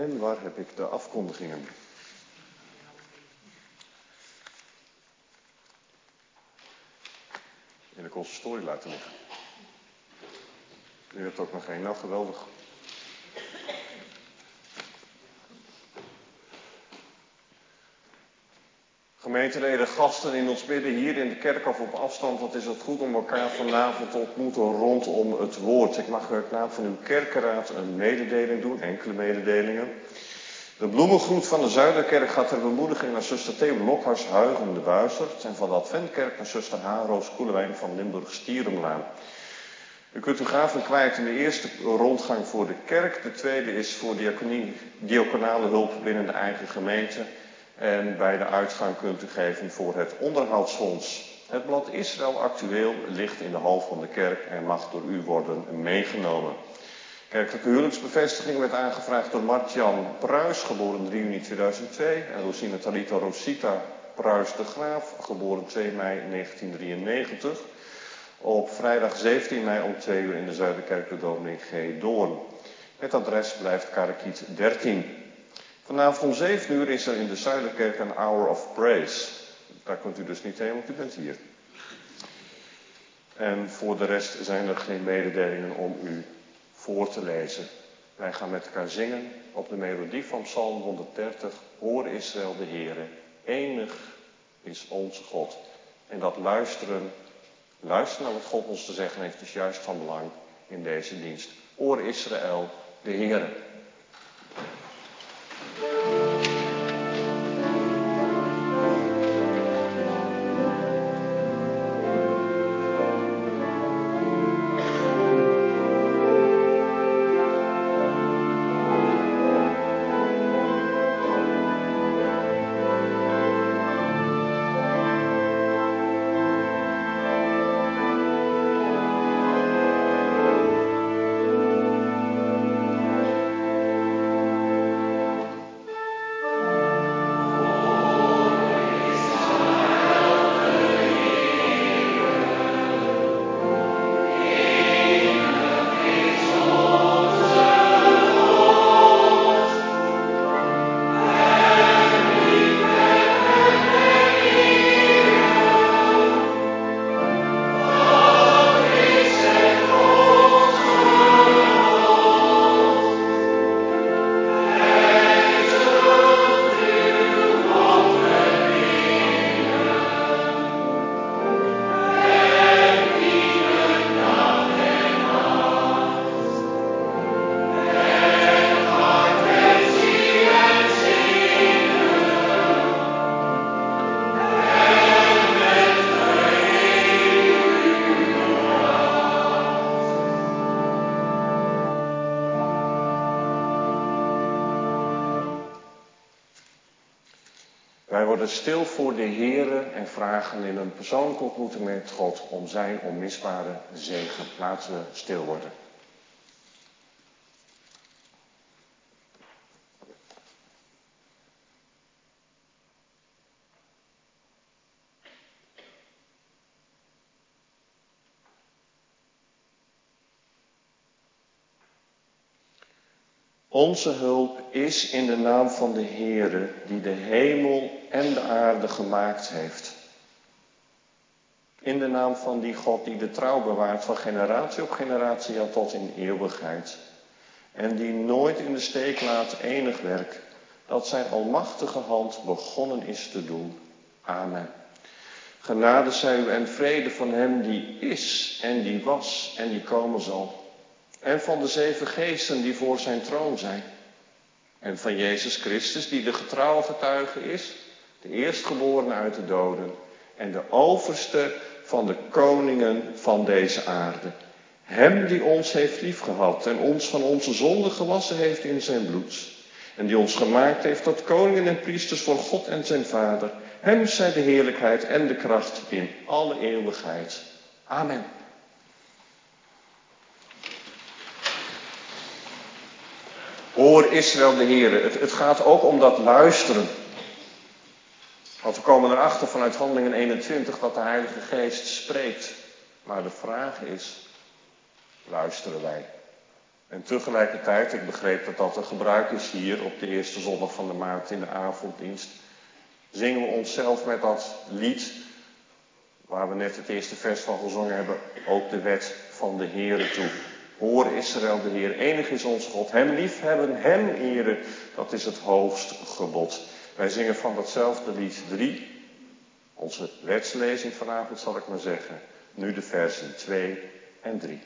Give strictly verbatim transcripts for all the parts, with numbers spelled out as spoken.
En waar heb ik de afkondigingen? In de consistorie laten liggen. U hebt ook nog geen, nou geweldig. Gemeenteleden, gasten in ons midden, hier in de kerk of op afstand, wat is het goed om elkaar vanavond te ontmoeten rondom het woord. Ik mag u uit naam van uw kerkenraad een mededeling doen, enkele mededelingen. De bloemengroet van de Zuiderkerk gaat ter bemoediging naar zuster Theo Lokhuis Huigen de Buizert en van de Adventkerk naar zuster Haroos Koelewijn van Limburg-Stierenlaan. U kunt uw gaven kwijt in de eerste rondgang voor de kerk. De tweede is voor diaconie, diaconale hulp binnen de eigen gemeente. En bij de uitgang kunt u geven voor het onderhoudsfonds. Het blad Israël Actueel ligt in de hal van de kerk en mag door u worden meegenomen. Kerkelijke huwelijksbevestiging werd aangevraagd door Martjan Pruis, geboren drie juni tweeduizend twee. En Rosina Talita Rosita Pruis de Graaf, geboren twee mei negentien drieënnegentig. Op vrijdag zeventien mei om twee uur in de Zuiderkerk de dominee G. Doorn. Het adres blijft Karakiet dertien. Vanavond om zeven uur is er in de Zuiderkerk een Hour of Praise. Daar kunt u dus niet heen, want u bent hier. En voor de rest zijn er geen mededelingen om u voor te lezen. Wij gaan met elkaar zingen op de melodie van Psalm honderddertig. Hoor Israël de Heere, enig is onze God. En dat luisteren, luisteren naar wat God ons te zeggen heeft, is juist van belang in deze dienst. Hoor Israël de Heere. Stil voor de Heere en vragen in een persoonlijke ontmoeting met God om zijn onmisbare zegen. Laten we stil worden. Onze hulp is in de naam van de Heere, die de hemel en de aarde gemaakt heeft. In de naam van die God die de trouw bewaart van generatie op generatie, ja tot in eeuwigheid. En die nooit in de steek laat enig werk, dat zijn almachtige hand begonnen is te doen. Amen. Genade zij u en vrede van hem die is en die was en die komen zal. En van de zeven geesten die voor zijn troon zijn. En van Jezus Christus die de getrouwe getuige is, de eerstgeborene uit de doden. En de overste van de koningen van deze aarde. Hem die ons heeft liefgehad en ons van onze zonden gewassen heeft in zijn bloed. En die ons gemaakt heeft tot koningen en priesters voor God en zijn Vader. Hem zij de heerlijkheid en de kracht in alle eeuwigheid. Amen. Hoor Israël de Heere. Het, het gaat ook om dat luisteren. Want we komen erachter vanuit Handelingen eenentwintig dat de Heilige Geest spreekt. Maar de vraag is, luisteren wij? En tegelijkertijd, ik begreep dat dat een gebruik is hier op de eerste zondag van de maand in de avonddienst, zingen we onszelf met dat lied, waar we net het eerste vers van gezongen hebben, ook de wet van de Heere toe. Hoor Israël, de Heer, enig is ons God. Hem liefhebben, hem eren, dat is het hoogste gebod. Wij zingen van datzelfde lied drie, onze wetslezing vanavond zal ik maar zeggen, nu de versen twee en drie.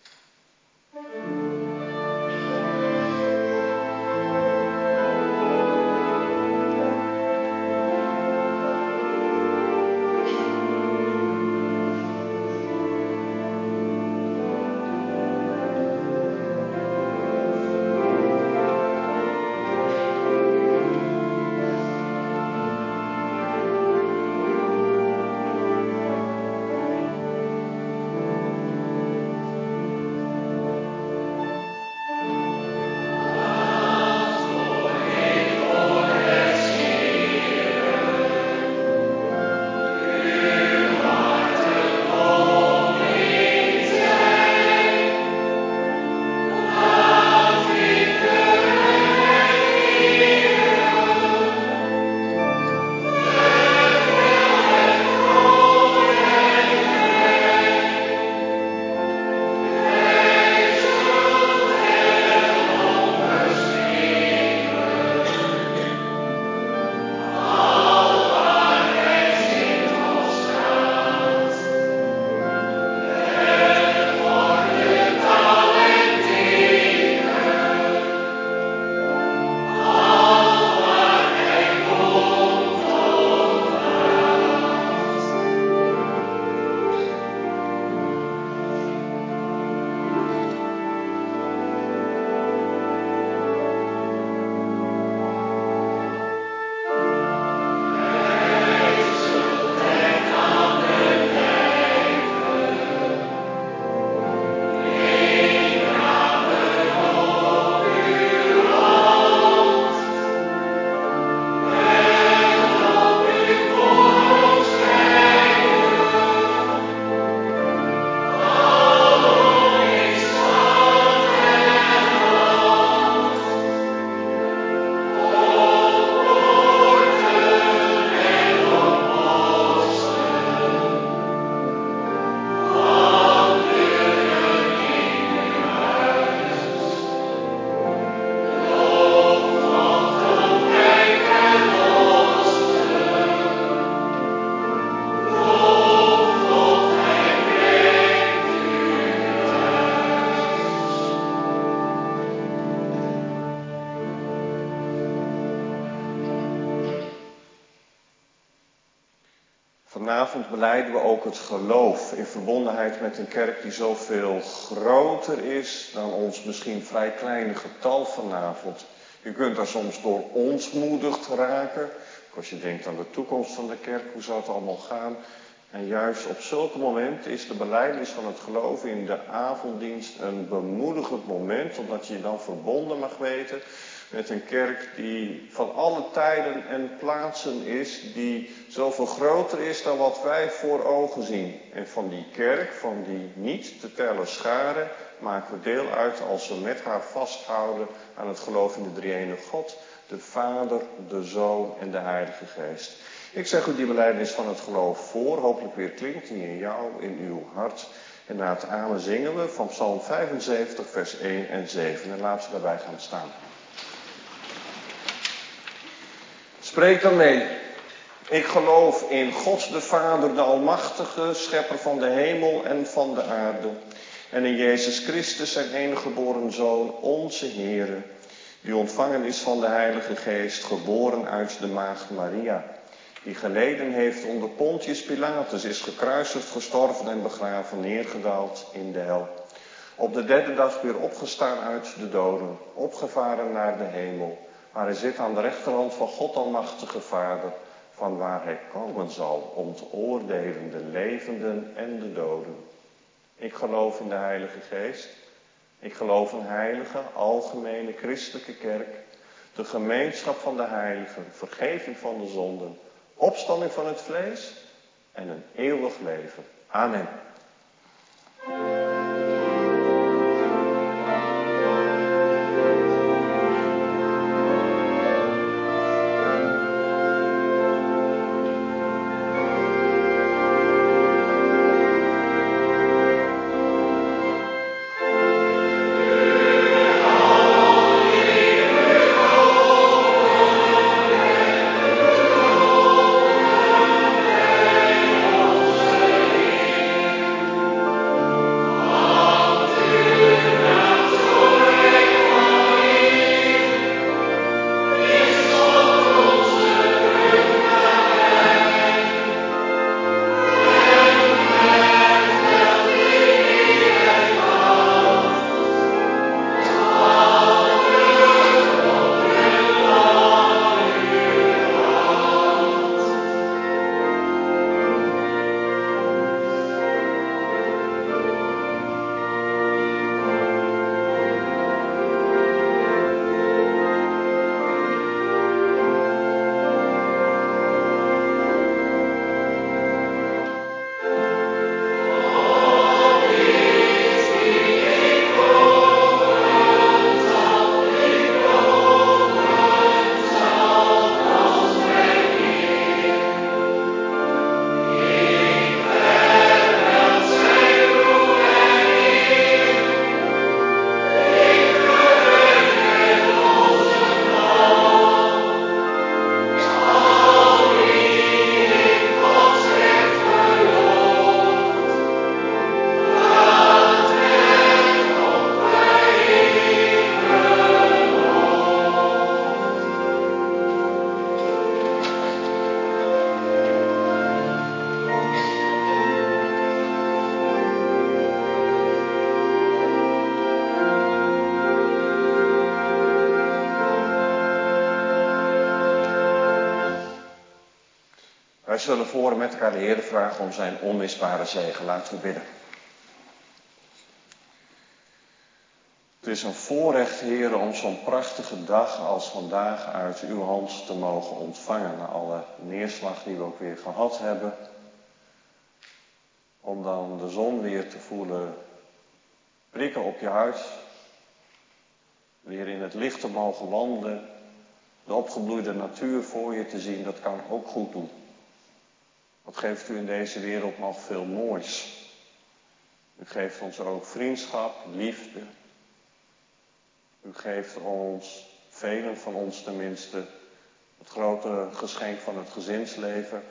Vanavond belijden we ook het geloof in verbondenheid met een kerk die zoveel groter is dan ons misschien vrij kleine getal vanavond. Je kunt daar soms door ontmoedigd raken. Als je denkt aan de toekomst van de kerk, hoe zou het allemaal gaan? En juist op zulke momenten is de belijdenis van het geloof in de avonddienst een bemoedigend moment, omdat je je dan verbonden mag weten met een kerk die van alle tijden en plaatsen is, die zoveel groter is dan wat wij voor ogen zien. En van die kerk, van die niet te tellen scharen, maken we deel uit als we met haar vasthouden aan het geloof in de drie-enige God, de Vader, de Zoon en de Heilige Geest. Ik zeg u die belijdenis van het geloof voor, hopelijk weer klinkt die in jou, in uw hart. En na het amen zingen we van Psalm vijfenzeventig, vers één en zeven. En laten we daarbij gaan staan. Spreek dan mee. Ik geloof in God de Vader, de Almachtige, schepper van de hemel en van de aarde. En in Jezus Christus, zijn enige geboren Zoon, onze Heere, die ontvangen is van de Heilige Geest, geboren uit de maagd Maria, die geleden heeft onder Pontius Pilatus, is gekruisigd, gestorven en begraven, neergedaald in de hel. Op de derde dag weer opgestaan uit de doden, opgevaren naar de hemel, waar hij zit aan de rechterhand van God Almachtige Vader, van waar hij komen zal om te oordelen de levenden en de doden. Ik geloof in de Heilige Geest. Ik geloof in heilige, algemene, christelijke kerk, de gemeenschap van de heiligen, vergeving van de zonden, opstanding van het vlees en een eeuwig leven. Amen. zullen voor met elkaar de Heer vragen om zijn onmisbare zegen. Laten we bidden. Het is een voorrecht, Heer, om zo'n prachtige dag als vandaag uit uw hand te mogen ontvangen. Na alle neerslag die we ook weer gehad hebben. Om dan de zon weer te voelen prikken op je huid. Weer in het licht te mogen wandelen. De opgebloeide natuur voor je te zien, dat kan ook goed doen. Wat geeft u in deze wereld nog veel moois? U geeft ons ook vriendschap, liefde. U geeft ons, velen van ons tenminste, het grote geschenk van het gezinsleven.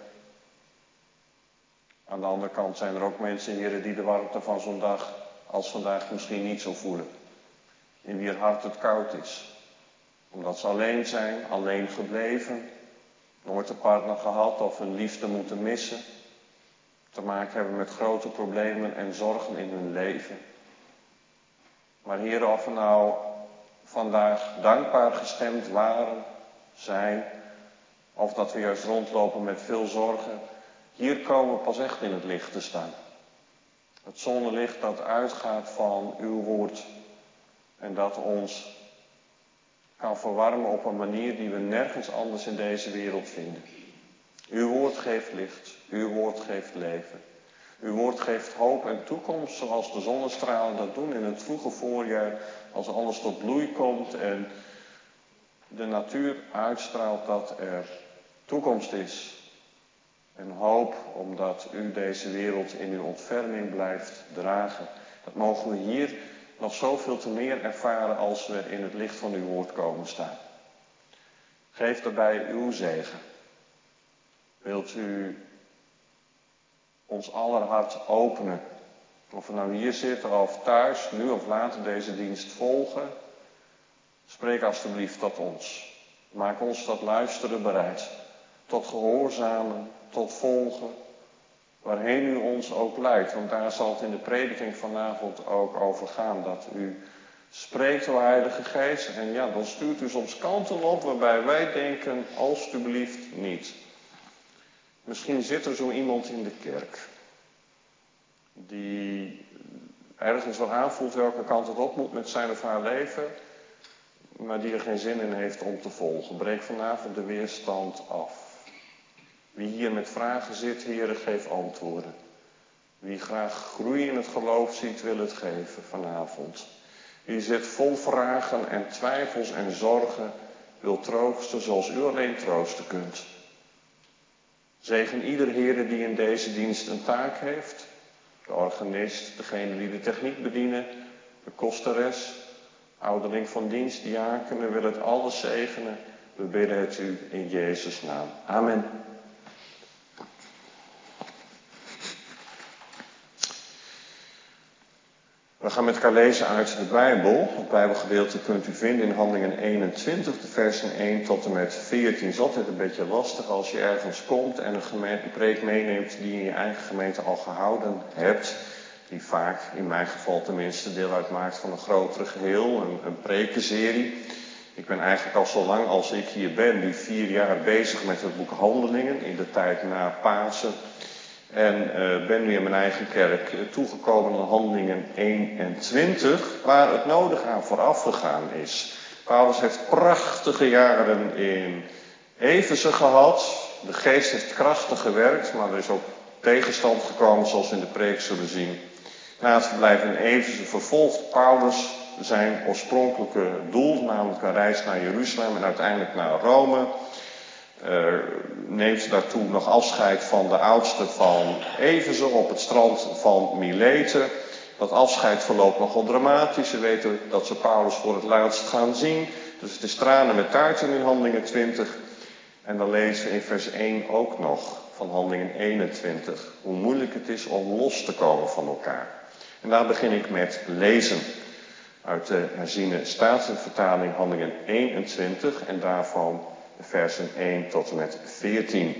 Aan de andere kant zijn er ook mensen, heren, die de warmte van zo'n dag als vandaag misschien niet zo voelen. In wie het hart het koud is. Omdat ze alleen zijn, alleen gebleven, nooit een partner gehad of hun liefde moeten missen. Te maken hebben met grote problemen en zorgen in hun leven. Maar Heer, of we nou vandaag dankbaar gestemd waren, zijn, of dat we juist rondlopen met veel zorgen, hier komen we pas echt in het licht te staan. Het zonnelicht dat uitgaat van uw woord en dat ons kan verwarmen op een manier die we nergens anders in deze wereld vinden. Uw woord geeft licht, uw woord geeft leven. Uw woord geeft hoop en toekomst zoals de zonnestralen dat doen in het vroege voorjaar. Als alles tot bloei komt en de natuur uitstraalt dat er toekomst is. En hoop omdat u deze wereld in uw ontferming blijft dragen. Dat mogen we hier nog zoveel te meer ervaren als we in het licht van uw woord komen staan. Geef daarbij uw zegen. Wilt u ons aller hart openen. Of we nou hier zitten of thuis, nu of later deze dienst volgen. Spreek alstublieft tot ons. Maak ons tot luisteren bereid. Tot gehoorzamen, tot volgen. Waarheen u ons ook leidt. Want daar zal het in de prediking vanavond ook over gaan. Dat u spreekt, o Heilige Geest. En ja, dan stuurt u soms kanten op waarbij wij denken, alstublieft niet. Misschien zit er zo iemand in de kerk. Die ergens wel aanvoelt welke kant het op moet met zijn of haar leven. Maar die er geen zin in heeft om te volgen. Breek vanavond de weerstand af. Wie hier met vragen zit, Heere, geef antwoorden. Wie graag groei in het geloof ziet, wil het geven vanavond. Wie zit vol vragen en twijfels en zorgen, wil troosten zoals u alleen troosten kunt. Zegen ieder Heere die in deze dienst een taak heeft. De organist, degene die de techniek bedienen, de kosteres, ouderling van dienst, diakenen, wil het alles zegenen. We bidden het u in Jezus' naam. Amen. We gaan met elkaar lezen uit de Bijbel. Het Bijbelgedeelte kunt u vinden in Handelingen eenentwintig, de versen één tot en met veertien. Het is altijd een beetje lastig als je ergens komt en een, gemeente, een preek meeneemt die je in je eigen gemeente al gehouden hebt. Die vaak, in mijn geval tenminste, deel uitmaakt van een grotere geheel, een, een prekenserie. Ik ben eigenlijk al zo lang als ik hier ben, nu vier jaar bezig met het boek Handelingen in de tijd na Pasen. En uh, ben nu in mijn eigen kerk uh, toegekomen aan Handelingen eenentwintig, waar het nodig aan vooraf gegaan is. Paulus heeft prachtige jaren in Efeze gehad. De geest heeft krachtig gewerkt, maar er is ook tegenstand gekomen, zoals we in de preek zullen zien. Na het verblijf in Efeze vervolgt Paulus zijn oorspronkelijke doel, namelijk een reis naar Jeruzalem en uiteindelijk naar Rome. Uh, neemt daartoe nog afscheid van de oudste van Efeze op het strand van Mileten. Dat afscheid verloopt nogal dramatisch. We weten dat ze Paulus voor het laatst gaan zien. Dus het is tranen met taarten in Handelingen twintig. En dan lezen we in vers één ook nog van Handelingen eenentwintig. Hoe moeilijk het is om los te komen van elkaar. En daar begin ik met lezen. Uit de herziene Statenvertaling Handelingen eenentwintig en daarvan versen één tot en met veertien.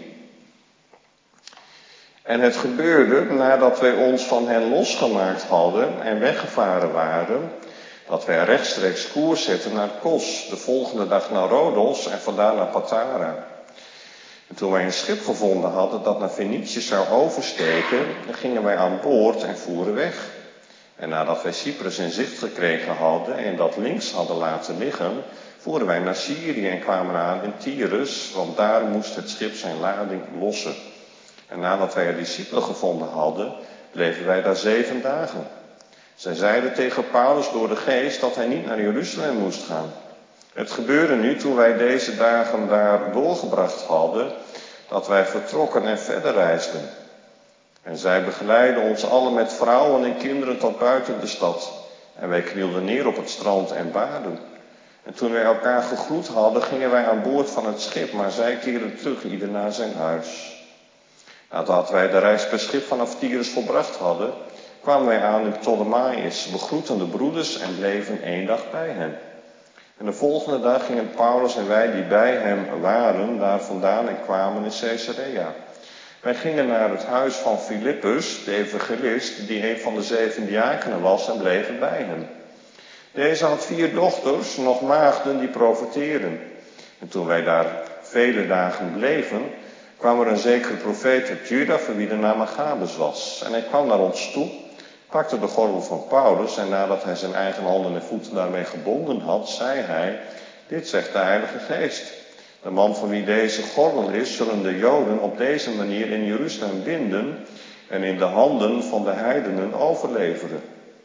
En het gebeurde nadat wij ons van hen losgemaakt hadden en weggevaren waren, dat wij rechtstreeks koers zetten naar Kos, de volgende dag naar Rodos en vandaar naar Patara. En toen wij een schip gevonden hadden dat naar Venetië zou oversteken, dan gingen wij aan boord en voeren weg. En nadat wij Cyprus in zicht gekregen hadden en dat links hadden laten liggen, voeren wij naar Syrië en kwamen aan in Tyrus, want daar moest het schip zijn lading lossen. En nadat wij er discipelen gevonden hadden, bleven wij daar zeven dagen. Zij zeiden tegen Paulus door de geest dat hij niet naar Jeruzalem moest gaan. Het gebeurde nu toen wij deze dagen daar doorgebracht hadden, dat wij vertrokken en verder reisden. En zij begeleidden ons allen met vrouwen en kinderen tot buiten de stad. En wij knielden neer op het strand en baden. En toen wij elkaar gegroet hadden, gingen wij aan boord van het schip, maar zij keerden terug, ieder naar zijn huis. Nadat wij de reis per schip vanaf Tyrus volbracht hadden, kwamen wij aan in Ptolemais, begroetten de broeders en bleven één dag bij hen. En de volgende dag gingen Paulus en wij die bij hem waren daar vandaan en kwamen in Caesarea. Wij gingen naar het huis van Filippus, de evangelist, die een van de zeven diakenen was, en bleven bij hem. Deze had vier dochters, nog maagden, die profeteerden. En toen wij daar vele dagen bleven, kwam er een zekere profeet uit Juda, voor wie de naam Agabus was. En hij kwam naar ons toe, pakte de gordel van Paulus, en nadat hij zijn eigen handen en voeten daarmee gebonden had, zei hij: dit zegt de Heilige Geest. De man van wie deze gordel is, zullen de Joden op deze manier in Jeruzalem binden en in de handen van de heidenen overleveren.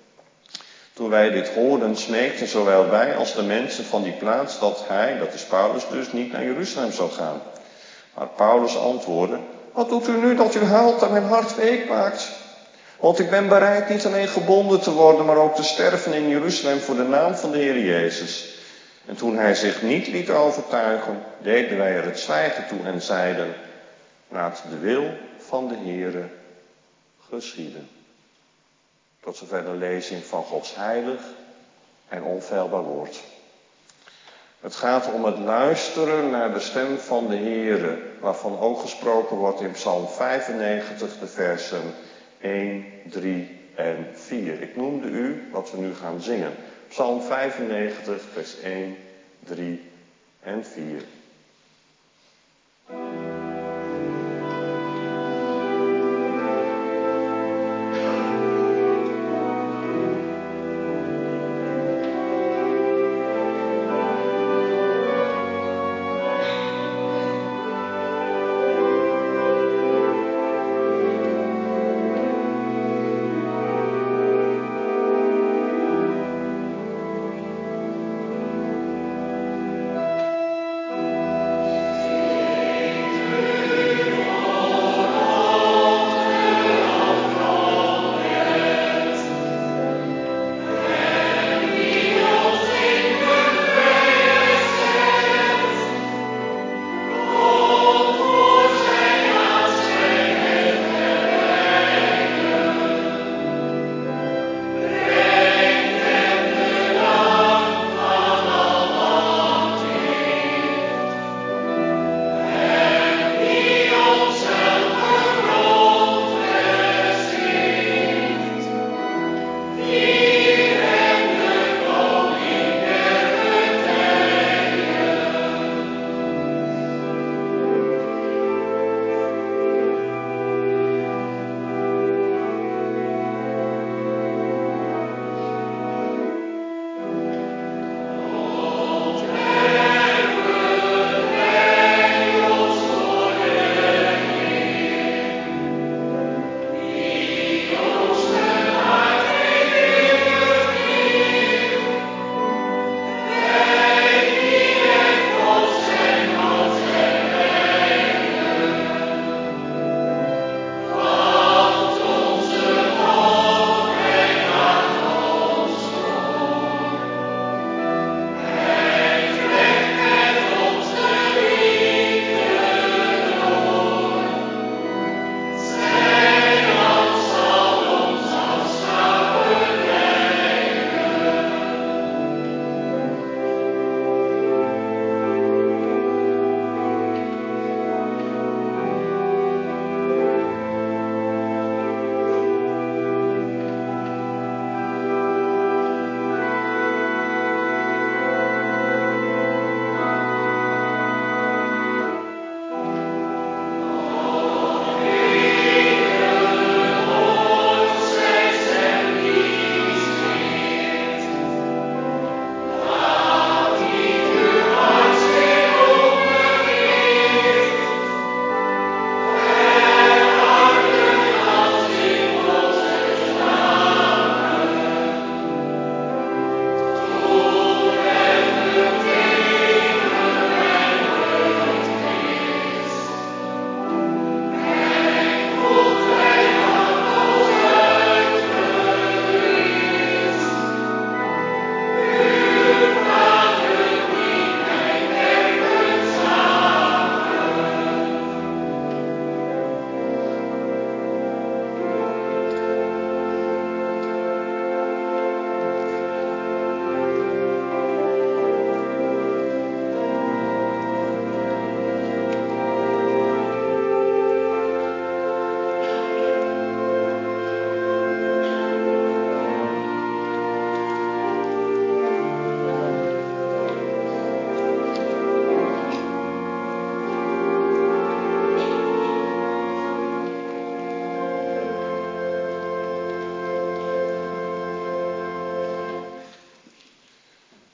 Toen wij dit hoorden, smeekten zowel wij als de mensen van die plaats dat hij, dat is Paulus dus, niet naar Jeruzalem zou gaan. Maar Paulus antwoordde: wat doet u nu dat u huilt en mijn hart week maakt? Want ik ben bereid niet alleen gebonden te worden, maar ook te sterven in Jeruzalem voor de naam van de Heer Jezus. En toen hij zich niet liet overtuigen, deden wij er het zwijgen toe en zeiden: laat de wil van de Heere geschieden. Tot zover de lezing van Gods heilig en onfeilbaar woord. Het gaat om het luisteren naar de stem van de Heere, waarvan ook gesproken wordt in Psalm vijfennegentig, de versen één, drie en vier. Ik noemde u wat we nu gaan zingen. Psalm vijfennegentig, vers één, drie en vier.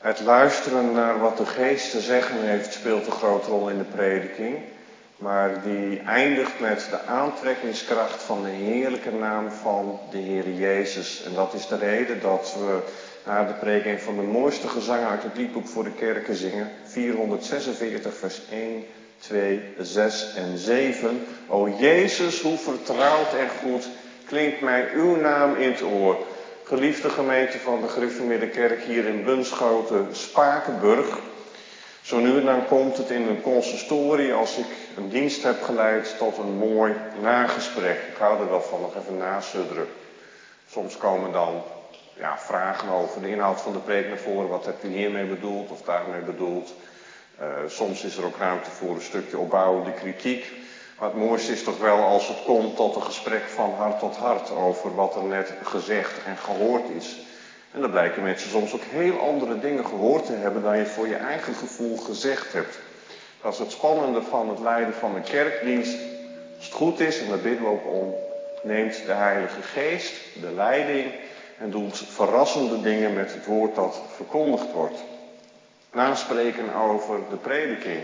Het luisteren naar wat de Geest te zeggen heeft speelt een grote rol in de prediking. Maar die eindigt met de aantrekkingskracht van de heerlijke naam van de Heer Jezus. En dat is de reden dat we na de preek een van de mooiste gezangen uit het liedboek voor de kerken zingen. vierhonderdzesenveertig vers één, twee, zes en zeven. O Jezus, hoe vertrouwd en goed klinkt mij uw naam in het oor. Geliefde gemeente van de Gereformeerde Kerk hier in Bunschoten, Spakenburg. Zo nu en dan komt het in een consistorie, als ik een dienst heb geleid, tot een mooi nagesprek. Ik hou er wel van, nog even nasudderen. Soms komen dan ja, vragen over de inhoud van de preek naar voren. Wat hebt u hiermee bedoeld of daarmee bedoeld? Uh, soms is er ook ruimte voor een stukje opbouwende kritiek. Maar het mooiste is toch wel als het komt tot een gesprek van hart tot hart over wat er net gezegd en gehoord is. En dan blijken mensen soms ook heel andere dingen gehoord te hebben dan je voor je eigen gevoel gezegd hebt. Dat is het spannende van het leiden van een kerkdienst. Als het goed is, en daar bidden we ook om, neemt de Heilige Geest de leiding en doet verrassende dingen met het woord dat verkondigd wordt. Naspreken over de prediking.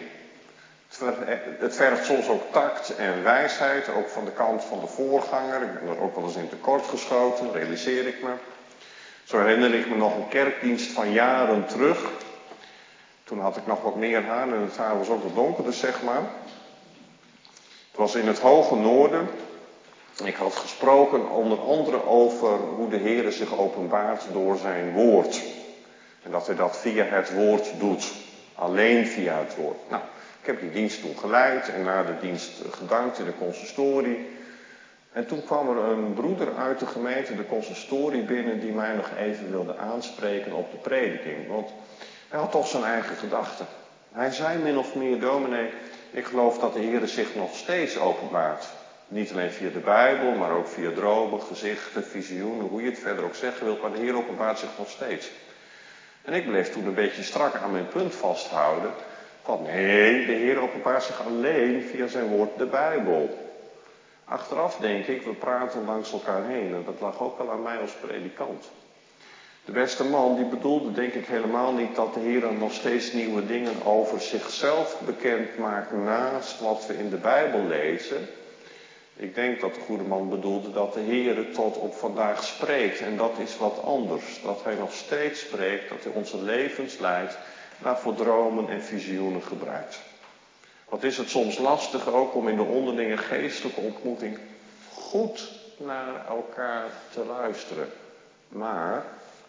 Het vergt soms ook tact en wijsheid, ook van de kant van de voorganger. Ik ben er ook wel eens in tekort geschoten, realiseer ik me. Zo herinner ik me nog een kerkdienst van jaren terug. Toen had ik nog wat meer haar en het haar was ook wat donkerder, zeg maar. Het was in het hoge noorden. Ik had gesproken onder andere over hoe de Heer zich openbaart door zijn woord. En dat hij dat via het woord doet. Alleen via het woord. Nou, ik heb die dienst toen geleid en na de dienst gedankt in de consistorie. En toen kwam er een broeder uit de gemeente, de consistorie, binnen die mij nog even wilde aanspreken op de prediking. Want hij had toch zijn eigen gedachten. Hij zei min of meer, dominee, ik geloof dat de Heer zich nog steeds openbaart. Niet alleen via de Bijbel, maar ook via dromen, gezichten, visioenen, hoe je het verder ook zeggen wilt, maar de Heer openbaart zich nog steeds. En ik bleef toen een beetje strak aan mijn punt vasthouden. Van nee, de Heer openbaart zich alleen via zijn woord, de Bijbel. Achteraf denk ik, we praten langs elkaar heen. En dat lag ook wel aan mij als predikant. De beste man die bedoelde denk ik helemaal niet dat de Heer nog steeds nieuwe dingen over zichzelf bekend maakt naast wat we in de Bijbel lezen. Ik denk dat de goede man bedoelde dat de Heer tot op vandaag spreekt. En dat is wat anders. Dat hij nog steeds spreekt, dat hij onze levens leidt, daarvoor dromen en visioenen gebruikt. Wat is het soms lastig ook om in de onderlinge geestelijke ontmoeting goed naar elkaar te luisteren. Maar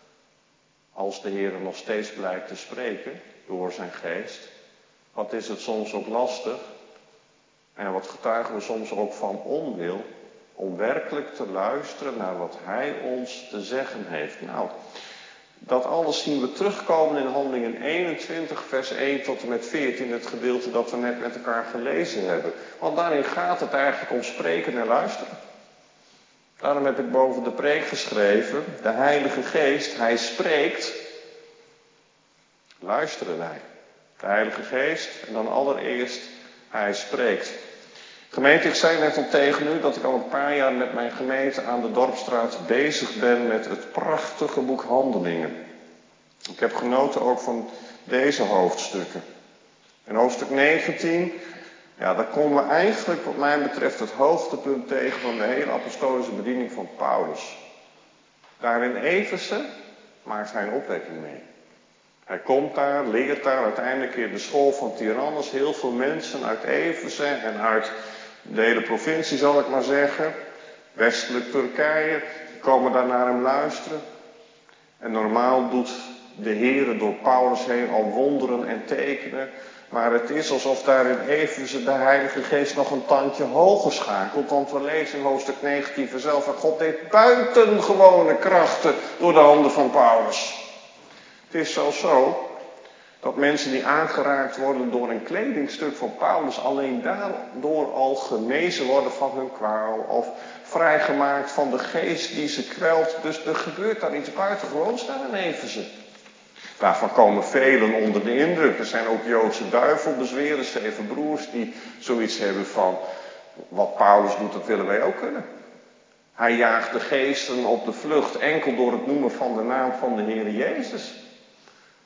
als de Heer nog steeds blijkt te spreken door zijn geest, wat is het soms ook lastig en wat getuigen we soms ook van onwil om werkelijk te luisteren naar wat hij ons te zeggen heeft. Nou, dat alles zien we terugkomen in Handelingen eenentwintig, vers één tot en met veertien, het gedeelte dat we net met elkaar gelezen hebben. Want daarin gaat het eigenlijk om spreken en luisteren. Daarom heb ik boven de preek geschreven, de Heilige Geest, hij spreekt, luisteren wij. De Heilige Geest en dan allereerst, hij spreekt. Gemeente, ik zei net al tegen u dat ik al een paar jaar met mijn gemeente aan de Dorpsstraat bezig ben met het prachtige boek Handelingen. Ik heb genoten ook van deze hoofdstukken. In hoofdstuk negentien, ja, daar komen we eigenlijk wat mij betreft het hoogtepunt tegen van de hele apostolische bediening van Paulus. Daar in Efeze maakt hij een opwekking mee. Hij komt daar, leert daar uiteindelijk in de school van Tyrannus. Heel veel mensen uit Efeze en uit de hele provincie, zal ik maar zeggen, westelijk Turkije, komen daar naar hem luisteren. En normaal doet de Heer door Paulus heen al wonderen en tekenen. Maar het is alsof daar in Efeze de Heilige Geest nog een tandje hoger schakelt. Want we lezen in hoofdstuk negentien vanzelf dat God deed buitengewone krachten door de handen van Paulus. Het is zelfs zo dat mensen die aangeraakt worden door een kledingstuk van Paulus alleen daardoor al genezen worden van hun kwaal of vrijgemaakt van de geest die ze kwelt. Dus er gebeurt daar iets buitengewoons daar in Efeze. Daarvan komen velen onder de indruk. Er zijn ook Joodse duivelbezweren, zeven broers die zoiets hebben van wat Paulus doet, dat willen wij ook kunnen. Hij jaagt de geesten op de vlucht enkel door het noemen van de naam van de Heer Jezus.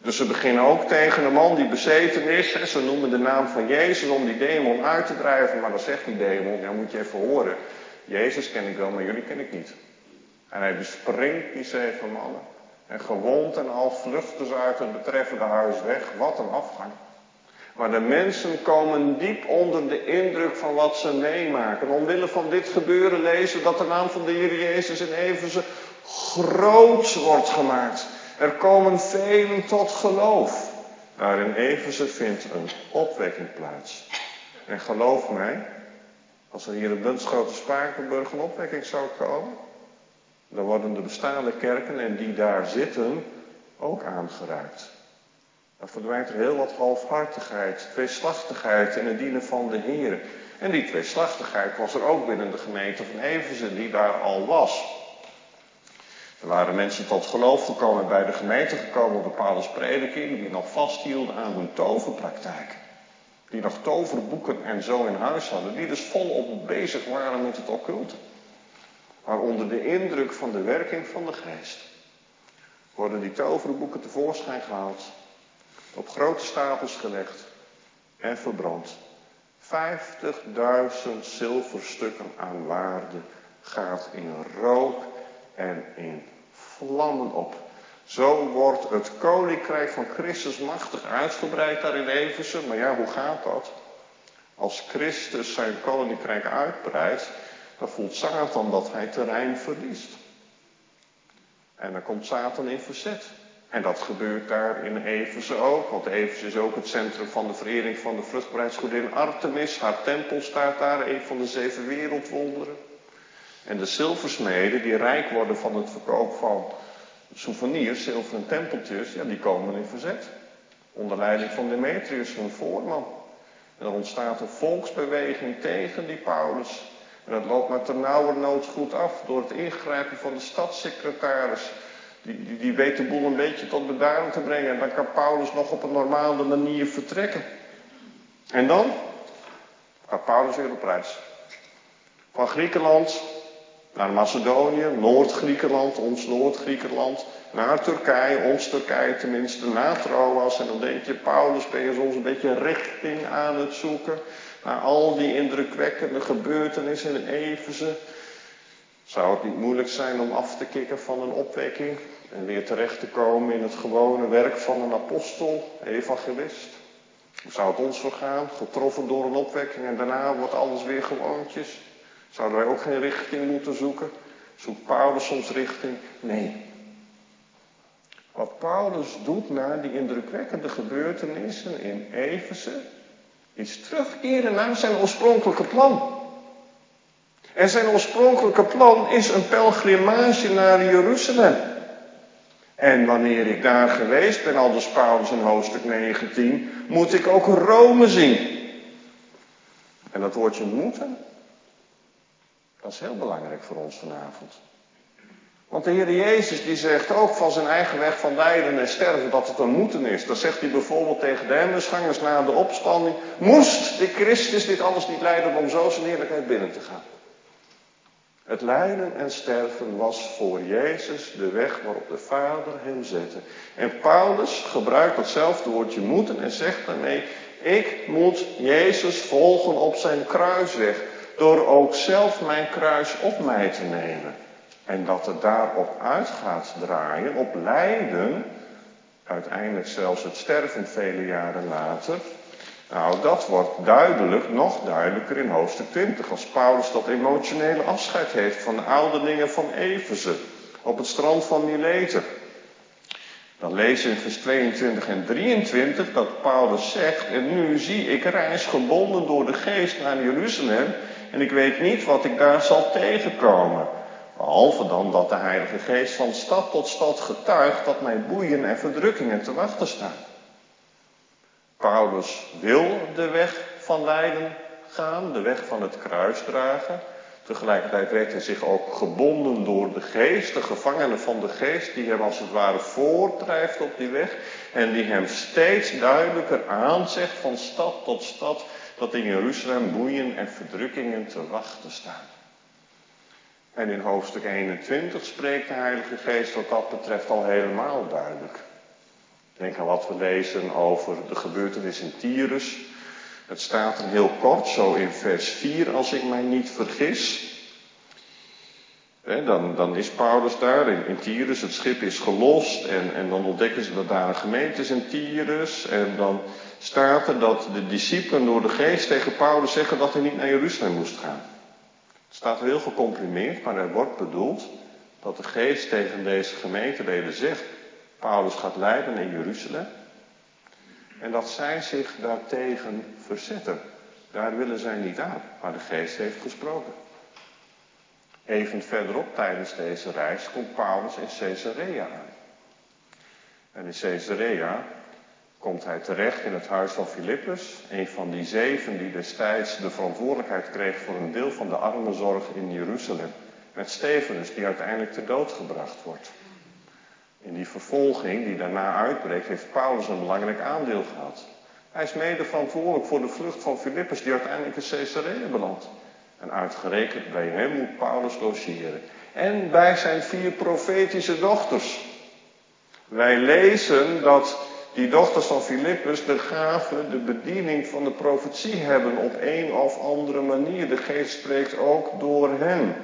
Dus ze beginnen ook tegen een man die bezeten is. Hè, ze noemen de naam van Jezus om die demon uit te drijven. Maar dan zegt die demon, ja moet je even horen. Jezus ken ik wel, maar jullie ken ik niet. En hij bespringt die zeven mannen. En gewond en al vluchten ze uit het betreffende huis weg. Wat een afgang. Maar de mensen komen diep onder de indruk van wat ze meemaken. Omwille van dit gebeuren lezen we dat de naam van de Heer Jezus in Efeze groot wordt gemaakt. Er komen velen tot geloof. Daar in Efeze vindt een opwekking plaats. En geloof mij, als er hier in Bunschoten Spakenburg een opwekking zou komen, dan worden de bestaande kerken en die daar zitten ook aangeraakt. Dan verdwijnt er heel wat halfhartigheid, tweeslachtigheid in het dienen van de Heer. En die tweeslachtigheid was er ook binnen de gemeente van Efeze die daar al was. Er waren mensen tot geloof gekomen, bij de gemeente gekomen op bepaalde predikingen die nog vasthielden aan hun toverpraktijk. Die nog toverboeken en zo in huis hadden, die dus volop bezig waren met het occulte. Maar onder de indruk van de werking van de geest worden die toverboeken tevoorschijn gehaald, op grote stapels gelegd en verbrand. Vijftigduizend zilverstukken aan waarde gaat in rook en in vlammen op. Zo wordt het koninkrijk van Christus machtig uitgebreid daar in Efeze. Maar ja, hoe gaat dat? Als Christus zijn koninkrijk uitbreidt, dan voelt Satan dat hij terrein verliest. En dan komt Satan in verzet. En dat gebeurt daar in Efeze ook. Want Efeze is ook het centrum van de verering van de vruchtbaarheidsgodin Artemis. Haar tempel staat daar, een van de zeven wereldwonderen. En de zilversmeden die rijk worden van het verkoop van souvenirs, zilveren tempeltjes, ja, die komen in verzet. Onder leiding van Demetrius, hun voorman. En er ontstaat een volksbeweging tegen die Paulus. En dat loopt maar ternauwernood goed af door het ingrijpen van de stadssecretaris. Die, die, die weet de boel een beetje tot bedaren te brengen. En dan kan Paulus nog op een normale manier vertrekken. En dan gaat Paulus weer op reis. Van Griekenland naar Macedonië, Noord-Griekenland, ons Noord-Griekenland, naar Turkije, ons Turkije tenminste, naar Troas. En dan denk je, Paulus, ben je soms een beetje richting aan het zoeken naar al die indrukwekkende gebeurtenissen in Efeze. Zou het niet moeilijk zijn om af te kicken van een opwekking en weer terecht te komen in het gewone werk van een apostel, evangelist? Hoe zou het ons vergaan, getroffen door een opwekking en daarna wordt alles weer gewoontjes? Zouden wij ook geen richting moeten zoeken? Zoekt Paulus soms richting? Nee. Wat Paulus doet na die indrukwekkende gebeurtenissen in Efeze, is terugkeren naar zijn oorspronkelijke plan. En zijn oorspronkelijke plan is een pelgrimage naar Jeruzalem. En wanneer ik daar geweest ben, aldus Paulus in hoofdstuk negentien, moet ik ook Rome zien. En dat woordje moeten, dat is heel belangrijk voor ons vanavond. Want de Heer Jezus die zegt ook van zijn eigen weg van lijden en sterven dat het een moeten is. Dan zegt hij bijvoorbeeld tegen de hemelsgangers na de opstanding: moest de Christus dit alles niet lijden om zo zijn heerlijkheid binnen te gaan? Het lijden en sterven was voor Jezus de weg waarop de Vader hem zette. En Paulus gebruikt datzelfde woordje moeten en zegt daarmee: ik moet Jezus volgen op zijn kruisweg, door ook zelf mijn kruis op mij te nemen. En dat het daarop uit gaat draaien, op lijden, uiteindelijk zelfs het sterven vele jaren later. Nou, dat wordt duidelijk, nog duidelijker in hoofdstuk twintig, als Paulus dat emotionele afscheid heeft van de ouderlingen van Efeze, op het strand van Mileten. Dan lezen we in vers tweeëntwintig en drieëntwintig dat Paulus zegt: en nu zie ik reis gebonden door de geest naar Jeruzalem, en ik weet niet wat ik daar zal tegenkomen. Behalve dan dat de Heilige Geest van stad tot stad getuigt dat mij boeien en verdrukkingen te wachten staan. Paulus wil de weg van lijden gaan, de weg van het kruis dragen. Tegelijkertijd weet hij zich ook gebonden door de geest, de gevangene van de geest, die hem als het ware voortdrijft op die weg. En die hem steeds duidelijker aanzegt van stad tot stad dat in Jeruzalem boeien en verdrukkingen te wachten staan. En in hoofdstuk eenentwintig spreekt de Heilige Geest wat dat betreft al helemaal duidelijk. Denk aan wat we lezen over de gebeurtenis in Tyrus. Het staat er heel kort, zo in vers vier, als ik mij niet vergis. He, dan, dan is Paulus daar in, in Tyrus, het schip is gelost en, en dan ontdekken ze dat daar een gemeente is in Tyrus. En dan staat er dat de discipelen door de geest tegen Paulus zeggen dat hij niet naar Jeruzalem moest gaan. Het staat heel gecomprimeerd, maar er wordt bedoeld dat de geest tegen deze gemeenteleden zegt, Paulus gaat leiden naar Jeruzalem. En dat zij zich daartegen verzetten. Daar willen zij niet aan, maar de geest heeft gesproken. Even verderop tijdens deze reis komt Paulus in Caesarea aan. En in Caesarea komt hij terecht in het huis van Filippus, een van die zeven die destijds de verantwoordelijkheid kreeg voor een deel van de armenzorg in Jeruzalem. Met Stefanus, die uiteindelijk ter dood gebracht wordt. In die vervolging die daarna uitbreekt, heeft Paulus een belangrijk aandeel gehad. Hij is mede verantwoordelijk voor de vlucht van Filippus, die uiteindelijk in Caesarea belandt. En uitgerekend bij hem moet Paulus logeren. En bij zijn vier profetische dochters. Wij lezen dat die dochters van Filippus de gave, de bediening van de profetie hebben op een of andere manier. De geest spreekt ook door hen.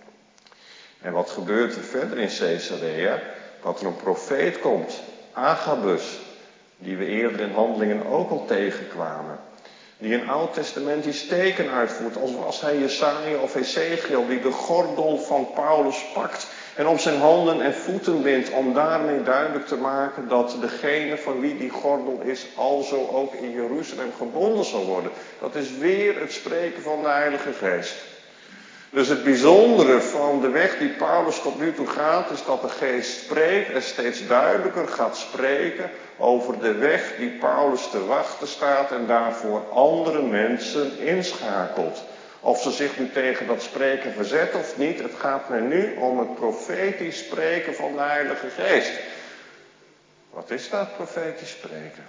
En wat gebeurt er verder in Caesarea? Dat er een profeet komt, Agabus, die we eerder in Handelingen ook al tegenkwamen. Die een oud-testamentisch teken uitvoert, als was hij Jesaja of Ezekiel, die de gordel van Paulus pakt en om zijn handen en voeten bindt, om daarmee duidelijk te maken dat degene van wie die gordel is, alzo ook in Jeruzalem gebonden zal worden. Dat is weer het spreken van de Heilige Geest. Dus het bijzondere van de weg die Paulus tot nu toe gaat, is dat de geest spreekt en steeds duidelijker gaat spreken over de weg die Paulus te wachten staat en daarvoor andere mensen inschakelt. Of ze zich nu tegen dat spreken verzetten of niet, het gaat mij nu om het profetisch spreken van de Heilige Geest. Wat is dat, profetisch spreken?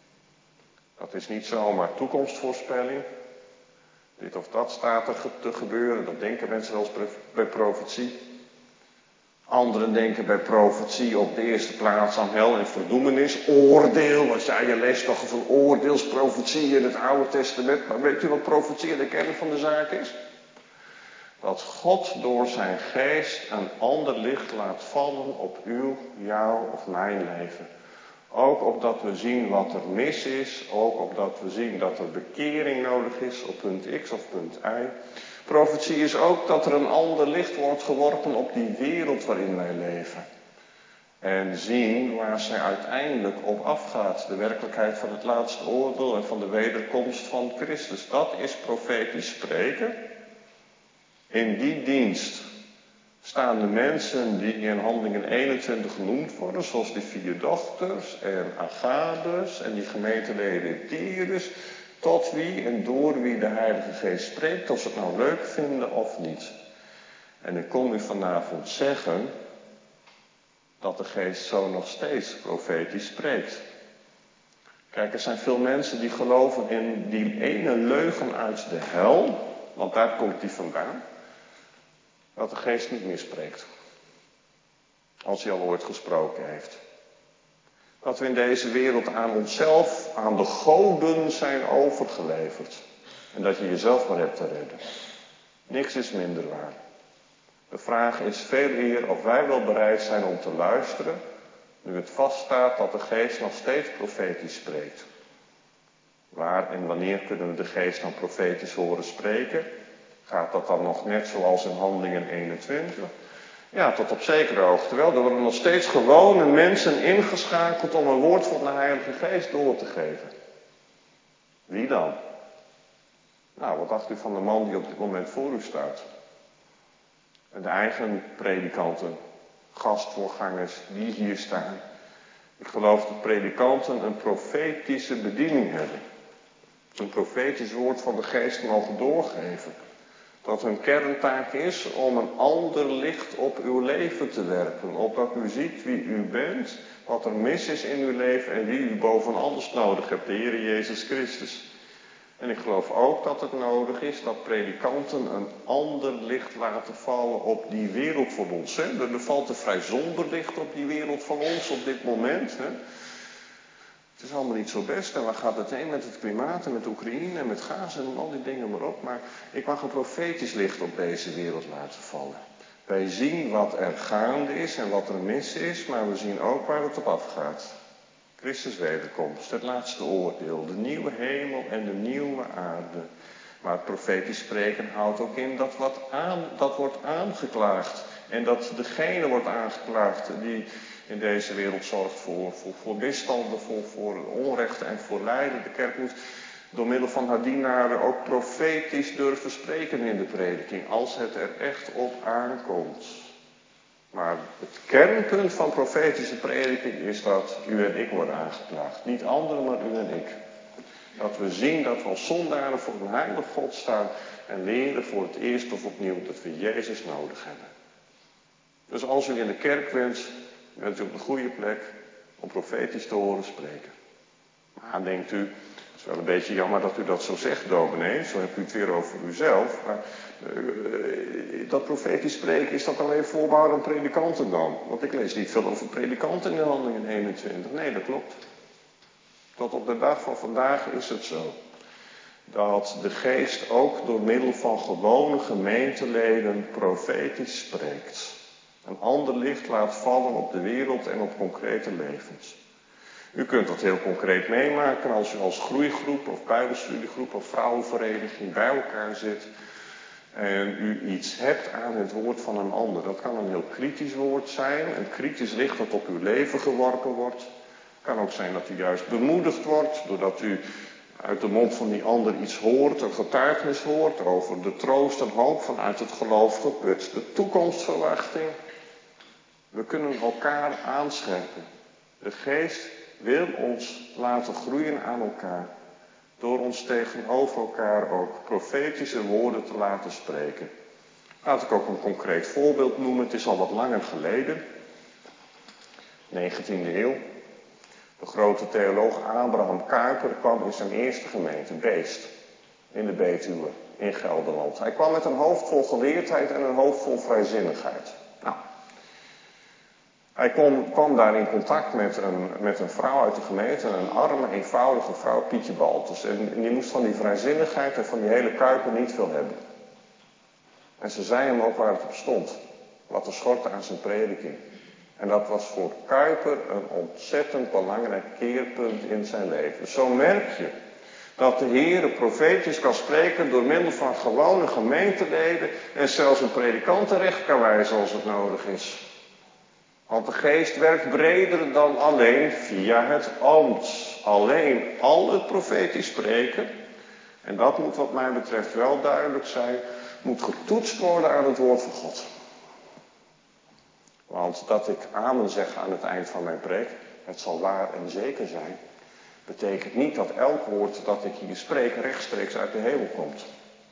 Dat is niet zomaar toekomstvoorspelling. Dit of dat staat er te gebeuren, dat denken mensen wel eens bij profetie. Anderen denken bij profetie op de eerste plaats aan hel en verdoemenis, oordeel. Want ja, je leest toch van oordeelsprofetie in het Oude Testament. Maar weet u wat profetie de kern van de zaak is? Dat God door zijn geest een ander licht laat vallen op uw, jouw of mijn leven. Ook opdat we zien wat er mis is. Ook opdat we zien dat er bekering nodig is op punt X of punt Y. Profetie is ook dat er een ander licht wordt geworpen op die wereld waarin wij leven. En zien waar zij uiteindelijk op afgaat. De werkelijkheid van het laatste oordeel en van de wederkomst van Christus. Dat is profetisch spreken. In die dienst staan de mensen die in Handelingen eenentwintig genoemd worden, zoals die vier dochters en Agabus en die gemeenteleden in Tyrus, tot wie en door wie de Heilige Geest spreekt, of ze het nou leuk vinden of niet. En ik kom u vanavond zeggen dat de Geest zo nog steeds profetisch spreekt. Kijk, er zijn veel mensen die geloven in die ene leugen uit de hel, want daar komt die vandaan. Dat de Geest niet meer spreekt. Als hij al ooit gesproken heeft. Dat we in deze wereld aan onszelf, aan de goden zijn overgeleverd. En dat je jezelf maar hebt te redden. Niks is minder waar. De vraag is veel eer of wij wel bereid zijn om te luisteren. Nu het vaststaat dat de Geest nog steeds profetisch spreekt. Waar en wanneer kunnen we de Geest dan profetisch horen spreken? Gaat dat dan nog net zoals in Handelingen eenentwintig? Ja, tot op zekere hoogte wel. Er worden nog steeds gewone mensen ingeschakeld om een woord van de Heilige Geest door te geven. Wie dan? Nou, wat dacht u van de man die op dit moment voor u staat? De eigen predikanten, gastvoorgangers die hier staan. Ik geloof dat predikanten een profetische bediening hebben. Een profetisch woord van de Geest mogen doorgeven. Dat hun kerntaak is om een ander licht op uw leven te werpen. Opdat u ziet wie u bent, wat er mis is in uw leven en wie u boven alles nodig hebt, de Heer Jezus Christus. En ik geloof ook dat het nodig is dat predikanten een ander licht laten vallen op die wereld van ons. Hè? Er valt een vrij somber licht op die wereld van ons op dit moment. Hè? Het is allemaal niet zo best en waar gaat het heen met het klimaat en met Oekraïne en met Gaza en al die dingen maar op. Maar ik mag een profetisch licht op deze wereld laten vallen. Wij zien wat er gaande is en wat er mis is, maar we zien ook waar het op afgaat. Christus wederkomst, het laatste oordeel, de nieuwe hemel en de nieuwe aarde. Maar het profetisch spreken houdt ook in dat wat aan, dat wordt aangeklaagd. En dat degene wordt aangeklaagd die in deze wereld zorgt voor, voor, voor misstanden, voor, voor onrecht en voor lijden. De kerk moet door middel van haar dienaren ook profetisch durven spreken in de prediking, als het er echt op aankomt. Maar het kernpunt van profetische prediking is dat u en ik worden aangeklaagd. Niet anderen, maar u en ik. Dat we zien dat we als zondaren voor een heilig God staan en leren voor het eerst of opnieuw dat we Jezus nodig hebben. Dus als u in de kerk bent, bent u op de goede plek om profetisch te horen spreken. Maar denkt u, het is wel een beetje jammer dat u dat zo zegt, dominee, zo hebt u het weer over uzelf. Maar uh, dat profetisch spreken, is dat alleen voorbehouden aan predikanten dan? Want ik lees niet veel over predikanten in de Handelingen eenentwintig. Nee, dat klopt. Tot op de dag van vandaag is het zo. Dat de geest ook door middel van gewone gemeenteleden profetisch spreekt. Een ander licht laat vallen op de wereld en op concrete levens. U kunt dat heel concreet meemaken als u als groeigroep of bijbelstudiegroep of vrouwenvereniging bij elkaar zit. En u iets hebt aan het woord van een ander. Dat kan een heel kritisch woord zijn. Een kritisch licht dat op uw leven geworpen wordt. Het kan ook zijn dat u juist bemoedigd wordt. Doordat u uit de mond van die ander iets hoort. Een getuigenis hoort over de troost en hoop vanuit het geloof geput. De toekomstverwachting. We kunnen elkaar aanscherpen. De geest wil ons laten groeien aan elkaar. Door ons tegenover elkaar ook profetische woorden te laten spreken. Laat ik ook een concreet voorbeeld noemen. Het is al wat langer geleden. negentiende eeuw. De grote theoloog Abraham Kuyper kwam in zijn eerste gemeente, Beest, in de Betuwe, in Gelderland. Hij kwam met een hoofd vol geleerdheid en een hoofd vol vrijzinnigheid. Nou, hij kon, kwam daar in contact met een, met een vrouw uit de gemeente, een arme, eenvoudige vrouw, Pietje Baltus. En, en die moest van die vrijzinnigheid en van die hele Kuyper niet veel hebben. En ze zei hem ook waar het op stond, wat er schortte aan zijn prediking. En dat was voor Kuyper een ontzettend belangrijk keerpunt in zijn leven. Zo merk je dat de Heer profetisch kan spreken door middel van gewone gemeenteleden en zelfs een predikant terecht kan wijzen als het nodig is. Want de geest werkt breder dan alleen via het ambt. Alleen al het profetisch spreken, en dat moet wat mij betreft wel duidelijk zijn, moet getoetst worden aan het woord van God. Want dat ik amen zeg aan het eind van mijn preek, het zal waar en zeker zijn, betekent niet dat elk woord dat ik hier spreek rechtstreeks uit de hemel komt.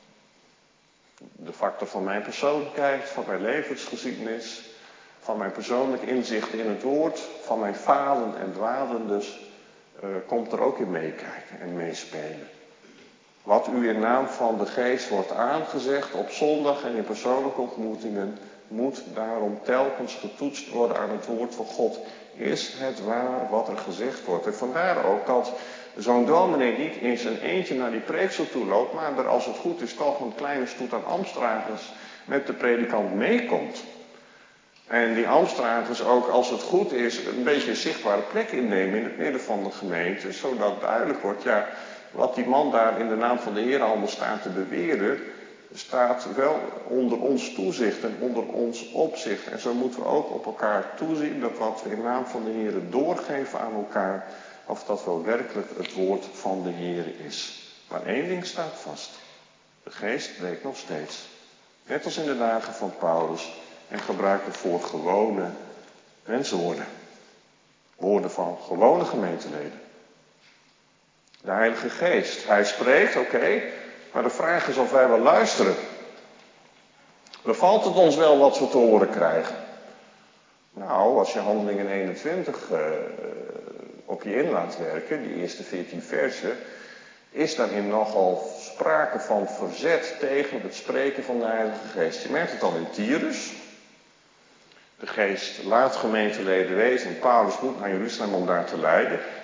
De factor van mijn persoonlijkheid, van mijn levensgeschiedenis, van mijn persoonlijk inzicht in het woord, van mijn falen en dwalen dus, uh, komt er ook in meekijken en meespelen. Wat u in naam van de geest wordt aangezegd op zondag en in persoonlijke ontmoetingen, moet daarom telkens getoetst worden aan het woord van God. Is het waar wat er gezegd wordt? En vandaar ook dat zo'n dominee niet in zijn eentje naar die preeksel toe loopt, maar er als het goed is toch een kleine stoet aan ambtsdragers met de predikant meekomt. En die ambtsdragers ook, als het goed is, een beetje een zichtbare plek innemen in het midden van de gemeente, zodat duidelijk wordt, ja, wat die man daar in de naam van de Heer allemaal staat te beweren, staat wel onder ons toezicht en onder ons opzicht. En zo moeten we ook op elkaar toezien dat wat we in naam van de Heer doorgeven aan elkaar, of dat wel werkelijk het woord van de Heer is. Maar één ding staat vast. De geest spreekt nog steeds. Net als in de dagen van Paulus. En gebruikt het voor gewone mensenwoorden. Woorden van gewone gemeenteleden. De Heilige Geest. Hij spreekt, oké. Okay, maar de vraag is of wij wel luisteren. Bevalt het ons wel wat we te horen krijgen? Nou, als je Handelingen eenentwintig uh, op je in laat werken, die eerste veertien versen, is daarin nogal sprake van verzet tegen het spreken van de Heilige Geest. Je merkt het al in Tyrus. De Geest laat gemeenteleden weten en Paulus moet naar Jeruzalem om daar te leiden.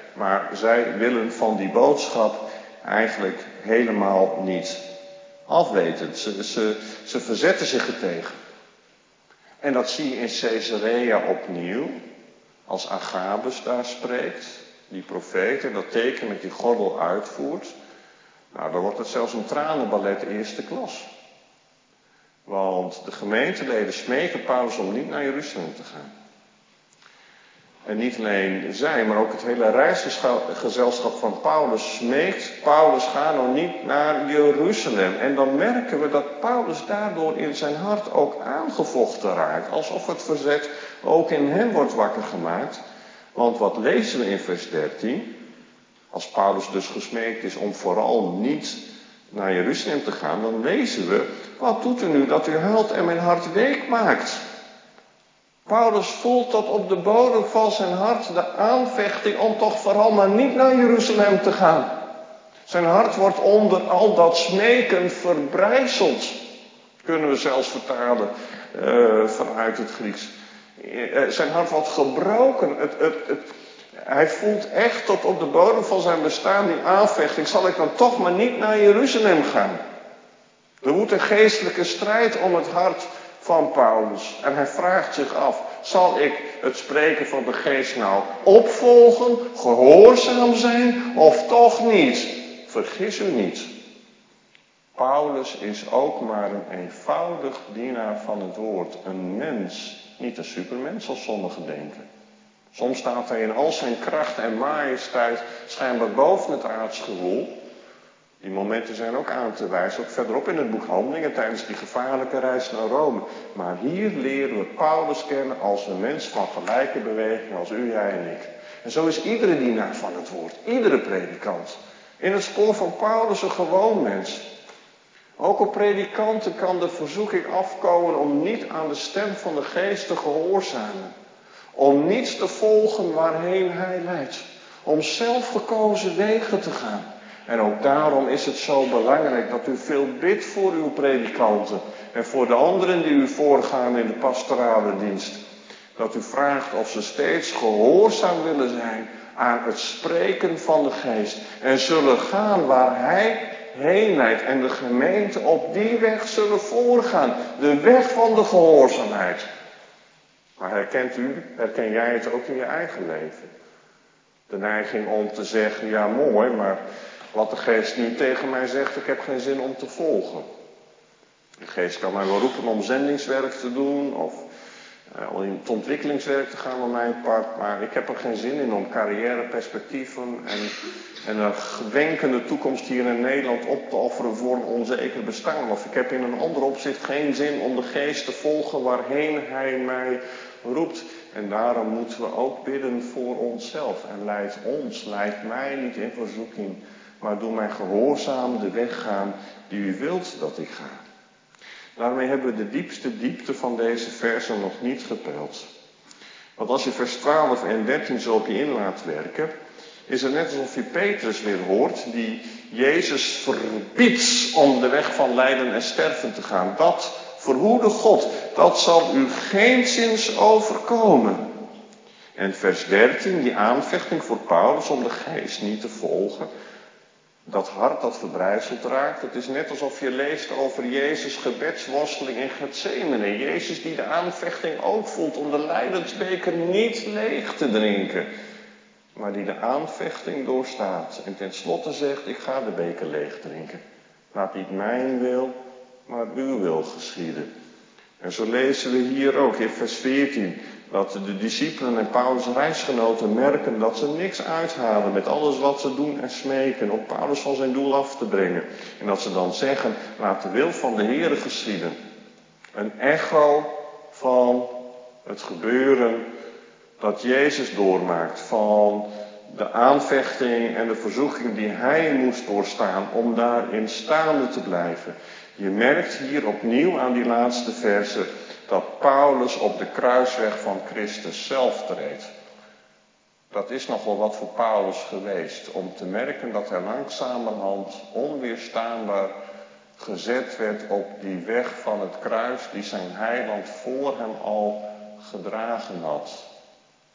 Maar zij willen van die boodschap eigenlijk helemaal niet afweten. Ze, ze, ze verzetten zich ertegen. En dat zie je in Caesarea opnieuw. Als Agabus daar spreekt, die profeet, en dat teken met die gordel uitvoert. Nou, dan wordt het zelfs een tranenballet eerste klas. Want de gemeenteleden smeken Paulus om niet naar Jeruzalem te gaan. En niet alleen zij, maar ook het hele reisgezelschap van Paulus smeekt Paulus, ga nou niet naar Jeruzalem. En dan merken we dat Paulus daardoor in zijn hart ook aangevochten raakt. Alsof het verzet ook in hem wordt wakker gemaakt. Want wat lezen we in vers dertien? Als Paulus dus gesmeekt is om vooral niet naar Jeruzalem te gaan, dan lezen we, wat doet u nu dat u huilt en mijn hart week maakt? Paulus voelt dat op de bodem van zijn hart de aanvechting om toch vooral maar niet naar Jeruzalem te gaan. Zijn hart wordt onder al dat smeken verbrijzeld. Kunnen we zelfs vertalen uh, vanuit het Grieks. Uh, zijn hart wordt gebroken. Het, het, het, hij voelt echt tot op de bodem van zijn bestaan die aanvechting. Zal ik dan toch maar niet naar Jeruzalem gaan? Er woedt een geestelijke strijd om het hart van Paulus. En hij vraagt zich af, zal ik het spreken van de geest nou opvolgen, gehoorzaam zijn of toch niet? Vergis u niet. Paulus is ook maar een eenvoudig dienaar van het woord. Een mens, niet een supermens zoals sommigen denken. Soms staat hij in al zijn kracht en majesteit schijnbaar boven het aards gewoel. Die momenten zijn ook aan te wijzen, ook verderop in het boek Handelingen, tijdens die gevaarlijke reis naar Rome. Maar hier leren we Paulus kennen als een mens van gelijke beweging als u, jij en ik. En zo is iedere dienaar van het woord, iedere predikant. In het spoor van Paulus een gewoon mens. Ook op predikanten kan de verzoeking afkomen om niet aan de stem van de geest te gehoorzamen. Om niets te volgen waarheen hij leidt. Om zelf gekozen wegen te gaan. En ook daarom is het zo belangrijk dat u veel bidt voor uw predikanten. En voor de anderen die u voorgaan in de pastorale dienst. Dat u vraagt of ze steeds gehoorzaam willen zijn aan het spreken van de geest. En zullen gaan waar hij heen leidt. En de gemeente op die weg zullen voorgaan. De weg van de gehoorzaamheid. Maar herkent u, herken jij het ook in je eigen leven? De neiging om te zeggen, ja mooi, maar wat de geest nu tegen mij zegt, ik heb geen zin om te volgen. De geest kan mij wel roepen om zendingswerk te doen of uh, in het ontwikkelingswerk te gaan op mijn part, maar ik heb er geen zin in om carrièreperspectieven en, en een gewenkende toekomst hier in Nederland op te offeren voor een onzeker bestaan. Of ik heb in een ander opzicht geen zin om de geest te volgen waarheen hij mij roept. En daarom moeten we ook bidden voor onszelf. En leid ons, leid mij niet in verzoeking, maar doe mij gehoorzaam de weg gaan die u wilt dat ik ga. Daarmee hebben we de diepste diepte van deze versen nog niet gepeild. Want als je vers twaalf en dertien zo op je in laat werken, is het net alsof je Petrus weer hoort, die Jezus verbiedt om de weg van lijden en sterven te gaan. Dat verhoede God, dat zal u geenszins overkomen. En vers dertien, die aanvechting voor Paulus om de geest niet te volgen. Dat hart dat verbrijzeld raakt, het is net alsof je leest over Jezus' gebedsworsteling in Getsemane. Jezus die de aanvechting ook voelt om de lijdensbeker niet leeg te drinken. Maar die de aanvechting doorstaat. En tenslotte zegt, ik ga de beker leeg drinken. Laat niet mijn wil, maar uw wil geschieden. En zo lezen we hier ook in vers veertien. Dat de discipelen en Paulus' reisgenoten merken dat ze niks uithalen met alles wat ze doen en smeken. Om Paulus van zijn doel af te brengen. En dat ze dan zeggen, laat de wil van de Heere geschieden. Een echo van het gebeuren dat Jezus doormaakt. Van de aanvechting en de verzoeking die hij moest doorstaan om daarin staande te blijven. Je merkt hier opnieuw aan die laatste versen dat Paulus op de kruisweg van Christus zelf treedt. Dat is nogal wat voor Paulus geweest, om te merken dat hij langzamerhand onweerstaanbaar gezet werd op die weg van het kruis die zijn heiland voor hem al gedragen had.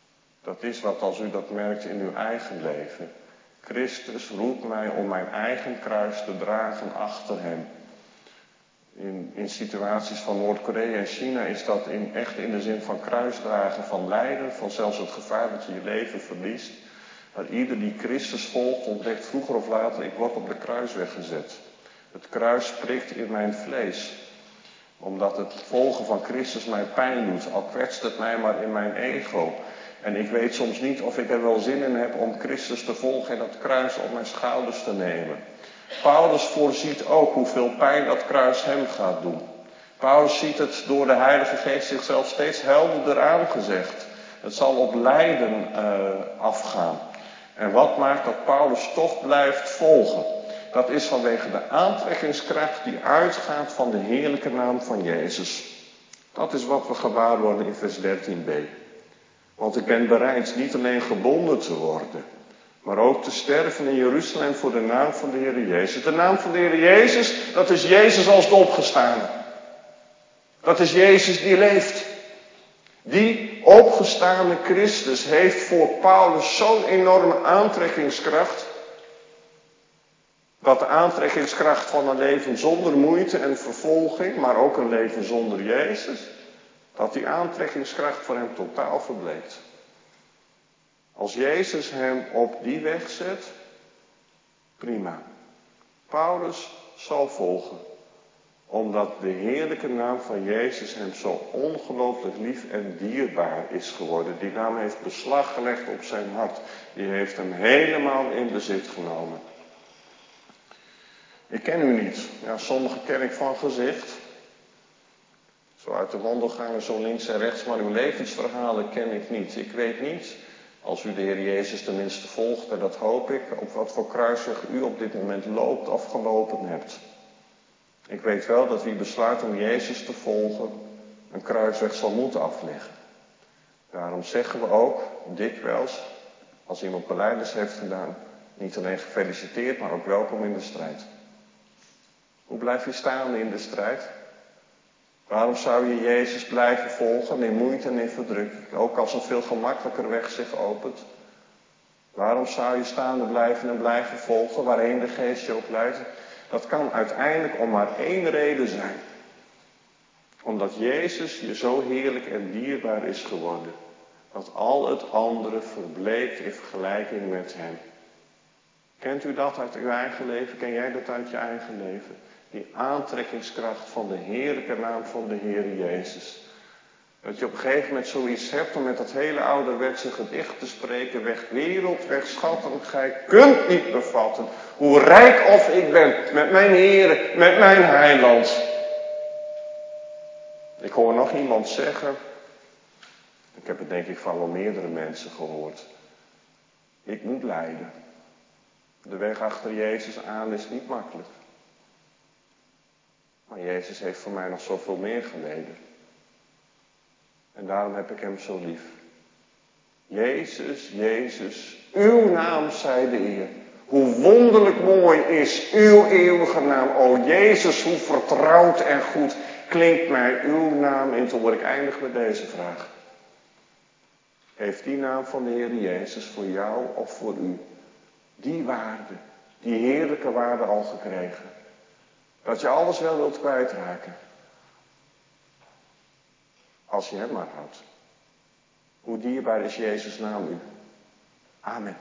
Dat is wat als u dat merkt in uw eigen leven. Christus roept mij om mijn eigen kruis te dragen achter hem. In, in situaties van Noord-Korea en China is dat in, echt in de zin van kruisdragen, van lijden, van zelfs het gevaar dat je je leven verliest. Maar ieder die Christus volgt ontdekt vroeger of later, ik word op de kruisweg gezet. Het kruis prikt in mijn vlees. Omdat het volgen van Christus mij pijn doet, al kwetst het mij maar in mijn ego. En ik weet soms niet of ik er wel zin in heb om Christus te volgen en dat kruis op mijn schouders te nemen. Paulus voorziet ook hoeveel pijn dat kruis hem gaat doen. Paulus ziet het door de Heilige Geest zichzelf steeds helderder aangezegd. Het zal op lijden uh, afgaan. En wat maakt dat Paulus toch blijft volgen? Dat is vanwege de aantrekkingskracht die uitgaat van de heerlijke naam van Jezus. Dat is wat we gewaar worden in vers dertien b. Want ik ben bereid niet alleen gebonden te worden, maar ook te sterven in Jeruzalem voor de naam van de Heer Jezus. De naam van de Heer Jezus, dat is Jezus als de opgestane. Dat is Jezus die leeft. Die opgestane Christus heeft voor Paulus zo'n enorme aantrekkingskracht, dat de aantrekkingskracht van een leven zonder moeite en vervolging, maar ook een leven zonder Jezus, dat die aantrekkingskracht voor hem totaal verbleekt. Als Jezus hem op die weg zet, prima. Paulus zal volgen, omdat de heerlijke naam van Jezus hem zo ongelooflijk lief en dierbaar is geworden. Die naam heeft beslag gelegd op zijn hart. Die heeft hem helemaal in bezit genomen. Ik ken u niet. Ja, sommigen ken ik van gezicht. Zo uit de wandelgangen, zo links en rechts. Maar uw levensverhalen ken ik niet. Ik weet niet, als u de Heer Jezus tenminste volgt, en dat hoop ik, op wat voor kruisweg u op dit moment loopt of gelopen hebt. Ik weet wel dat wie besluit om Jezus te volgen, een kruisweg zal moeten afleggen. Daarom zeggen we ook dikwijls, als iemand belijdenis heeft gedaan, niet alleen gefeliciteerd, maar ook welkom in de strijd. Hoe blijf je staan in de strijd? Waarom zou je Jezus blijven volgen in moeite en in verdrukking, ook als een veel gemakkelijker weg zich opent? Waarom zou je staande blijven en blijven volgen, waarheen de Geest je ook leidt? Dat kan uiteindelijk om maar één reden zijn. Omdat Jezus je zo heerlijk en dierbaar is geworden, dat al het andere verbleekt in vergelijking met hem. Kent u dat uit uw eigen leven? Ken jij dat uit je eigen leven? Die aantrekkingskracht van de heerlijke naam van de Heer Jezus. Dat je op een gegeven moment zoiets hebt om met dat hele ouderwetse gedicht te spreken. Weg wereld, weg schatten, gij kunt niet bevatten hoe rijk of ik ben met mijn Heer, met mijn heiland. Ik hoor nog iemand zeggen, ik heb het denk ik van wel meerdere mensen gehoord. Ik moet lijden. De weg achter Jezus aan is niet makkelijk. Maar Jezus heeft voor mij nog zoveel meer geleden. En daarom heb ik hem zo lief. Jezus, Jezus, uw naam zij de eer. Hoe wonderlijk mooi is uw eeuwige naam. O Jezus, hoe vertrouwd en goed klinkt mij uw naam in. Toen word ik eindig met deze vraag. Heeft die naam van de Heer Jezus voor jou of voor u die waarde, die heerlijke waarde al gekregen? Dat je alles wel wilt kwijtraken. Als je hem maar houdt. Hoe dierbaar is Jezus' naam u? Amen.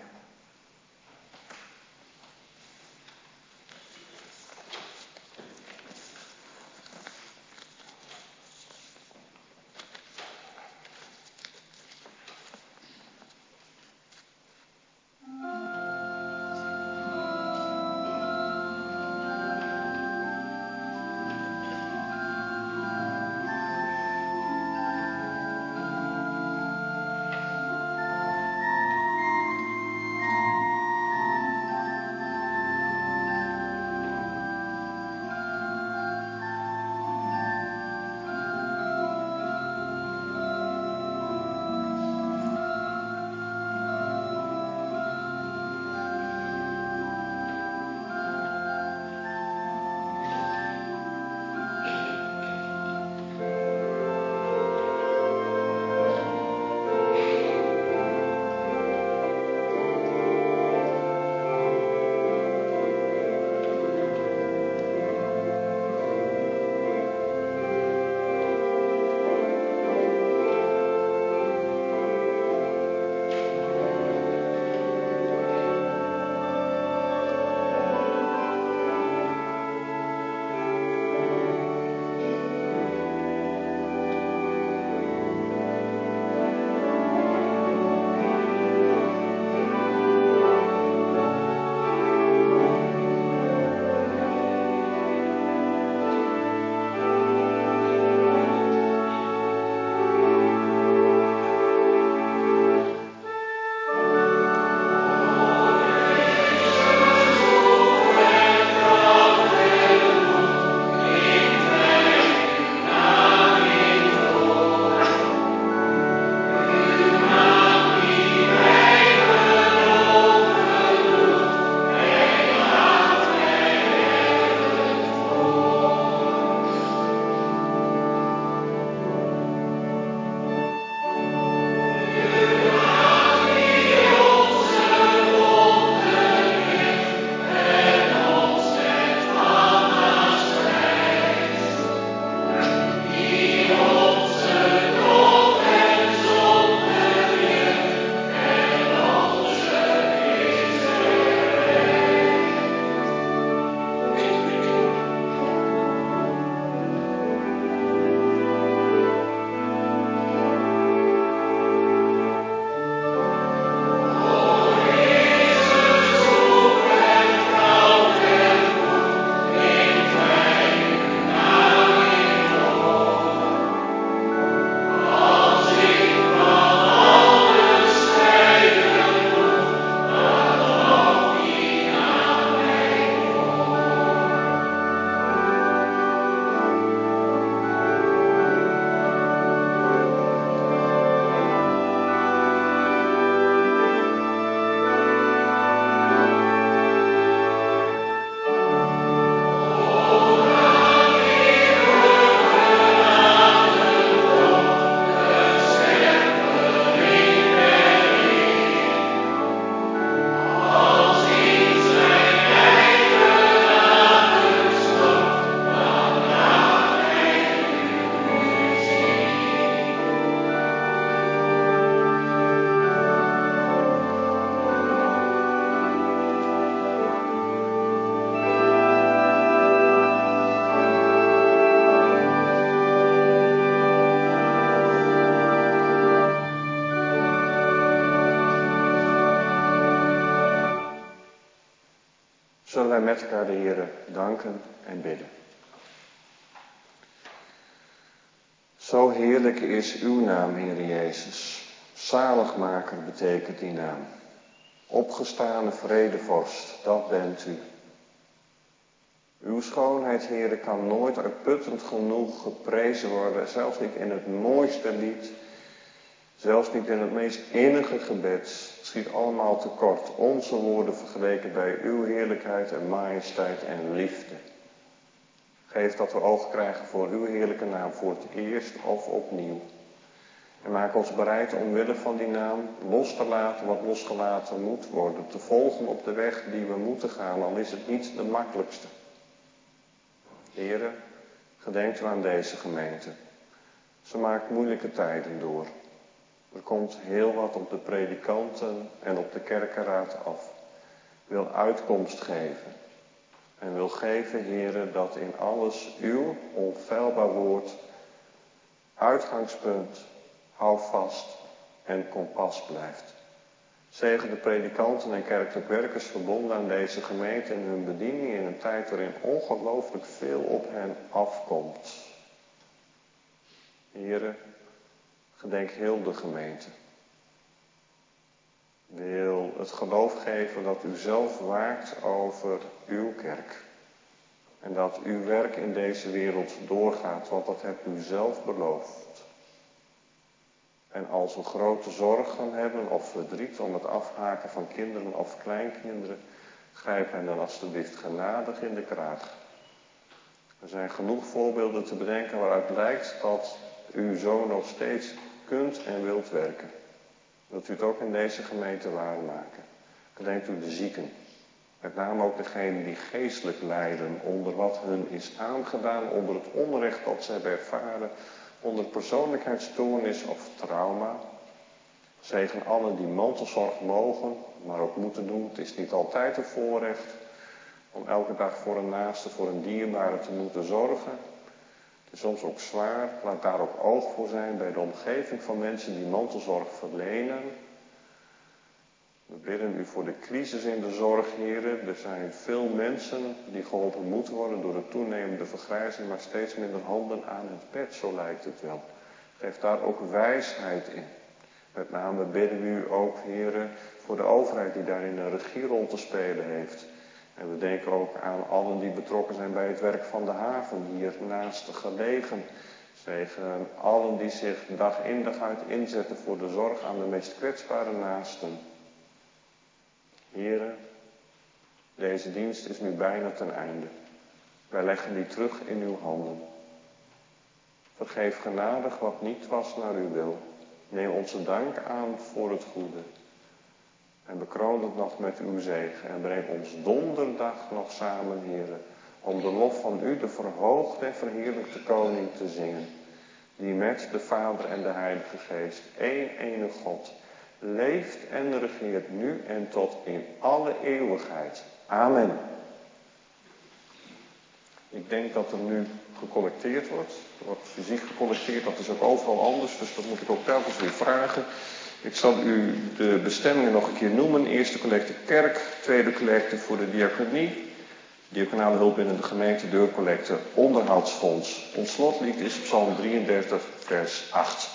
wij met elkaar de Heere danken en bidden. Zo heerlijk is uw naam, Heere Jezus. Zaligmaker betekent die naam. Opgestane vredevorst, dat bent u. Uw schoonheid, Heere, kan nooit uitputtend genoeg geprezen worden. Zelfs niet in het mooiste lied. Zelfs niet in het meest innige gebed. Het schiet allemaal tekort. Onze woorden vergeleken bij uw heerlijkheid en majesteit en liefde. Geef dat we oog krijgen voor uw heerlijke naam voor het eerst of opnieuw. En maak ons bereid omwille van die naam los te laten wat losgelaten moet worden. Te volgen op de weg die we moeten gaan, al is het niet de makkelijkste. Heere, gedenkt u aan deze gemeente. Ze maakt moeilijke tijden door. Er komt heel wat op de predikanten en op de kerkenraad af. Wil uitkomst geven. En wil geven, Heere, dat in alles uw onfeilbaar woord uitgangspunt, houvast en kompas blijft. Zegen de predikanten en kerkelijk werkers verbonden aan deze gemeente en hun bediening in een tijd waarin ongelooflijk veel op hen afkomt. Heere, gedenk heel de gemeente. Wil het geloof geven dat u zelf waakt over uw kerk. En dat uw werk in deze wereld doorgaat, want dat hebt u zelf beloofd. En als we grote zorgen hebben of verdriet om het afhaken van kinderen of kleinkinderen, grijp hen dan alstublieft genadig in de kraag. Er zijn genoeg voorbeelden te bedenken waaruit blijkt dat u zo nog steeds kunt en wilt werken. Wilt u het ook in deze gemeente waarmaken? Gedenkt u de zieken. Met name ook degenen die geestelijk lijden onder wat hun is aangedaan, onder het onrecht dat ze hebben ervaren, onder persoonlijkheidsstoornis of trauma. Zegen allen die mantelzorg mogen, maar ook moeten doen. Het is niet altijd een voorrecht om elke dag voor een naaste, voor een dierbare te moeten zorgen. Het is soms ook zwaar. Laat daar ook oog voor zijn bij de omgeving van mensen die mantelzorg verlenen. We bidden u voor de crisis in de zorg, heren. Er zijn veel mensen die geholpen moeten worden door de toenemende vergrijzing, maar steeds minder handen aan het bed, zo lijkt het wel. Geef daar ook wijsheid in. Met name bidden we u ook, heren, voor de overheid die daarin een regierol te spelen heeft. En we denken ook aan allen die betrokken zijn bij het werk van de haven, hier naast gelegen. Zegen allen die zich dag in dag uit inzetten voor de zorg aan de meest kwetsbare naasten. Heren, deze dienst is nu bijna ten einde. Wij leggen die terug in uw handen. Vergeef genadig wat niet was naar uw wil. Neem onze dank aan voor het goede. En bekroon het nog met uw zegen. En breng ons donderdag nog samen, heren, om de lof van u, de verhoogde en verheerlijkte koning, te zingen. Die met de Vader en de Heilige Geest, één enige God, leeft en regeert nu en tot in alle eeuwigheid. Amen. Ik denk dat er nu gecollecteerd wordt. Er wordt fysiek gecollecteerd, dat is ook overal anders, dus dat moet ik ook telkens weer vragen. Ik zal u de bestemmingen nog een keer noemen. Eerste collecte kerk, tweede collecte voor de diaconie, diaconale hulp binnen de gemeente, deurcollecte, onderhoudsfonds. Ons slotlied is Psalm drieëndertig, vers acht.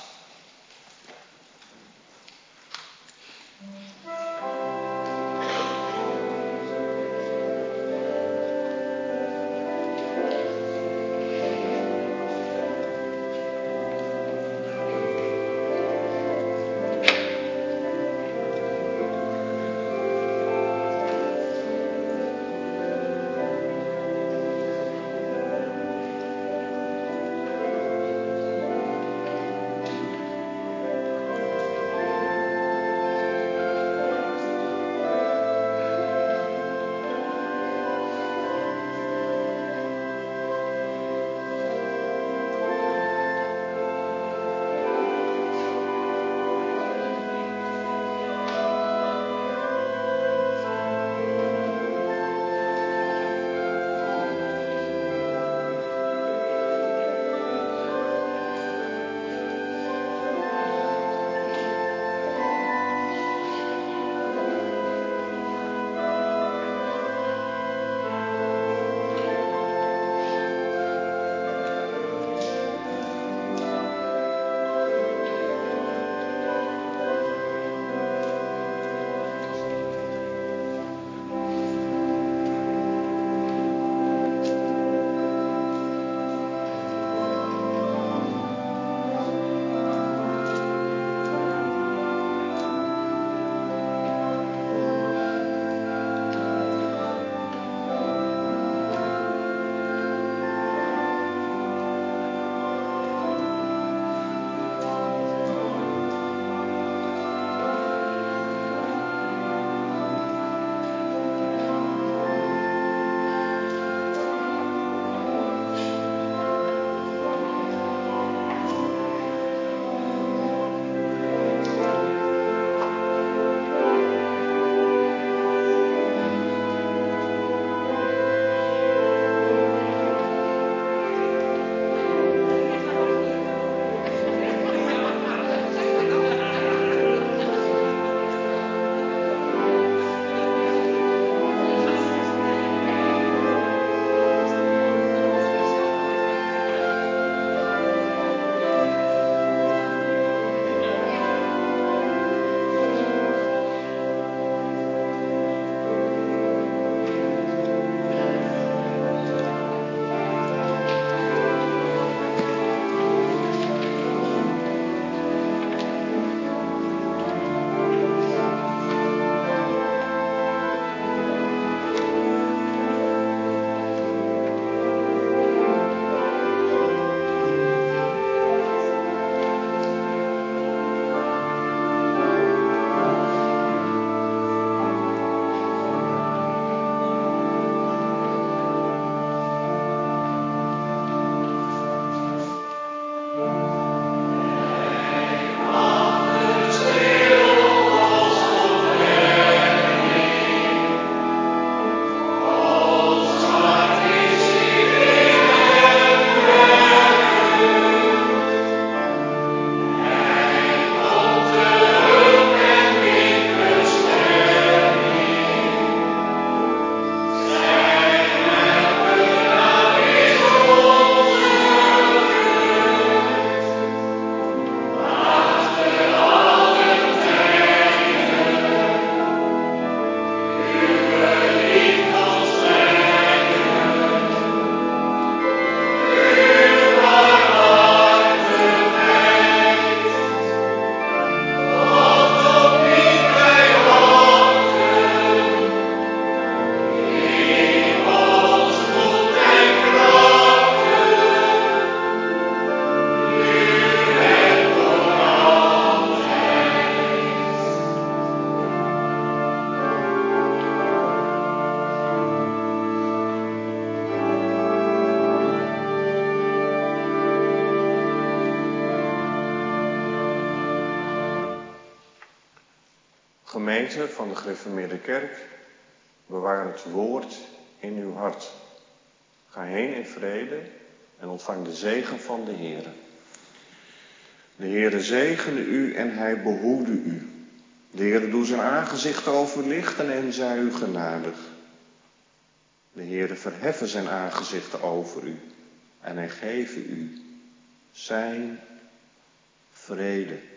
Gemeente van de Gereformeerde Kerk, bewaar het woord in uw hart. Ga heen in vrede en ontvang de zegen van de Heere. De Heere zegene u en hij behoede u. De Heere doe zijn aangezicht over u lichten en zij u genadig. De Heere verheffen zijn aangezicht over u en hij geven u zijn vrede.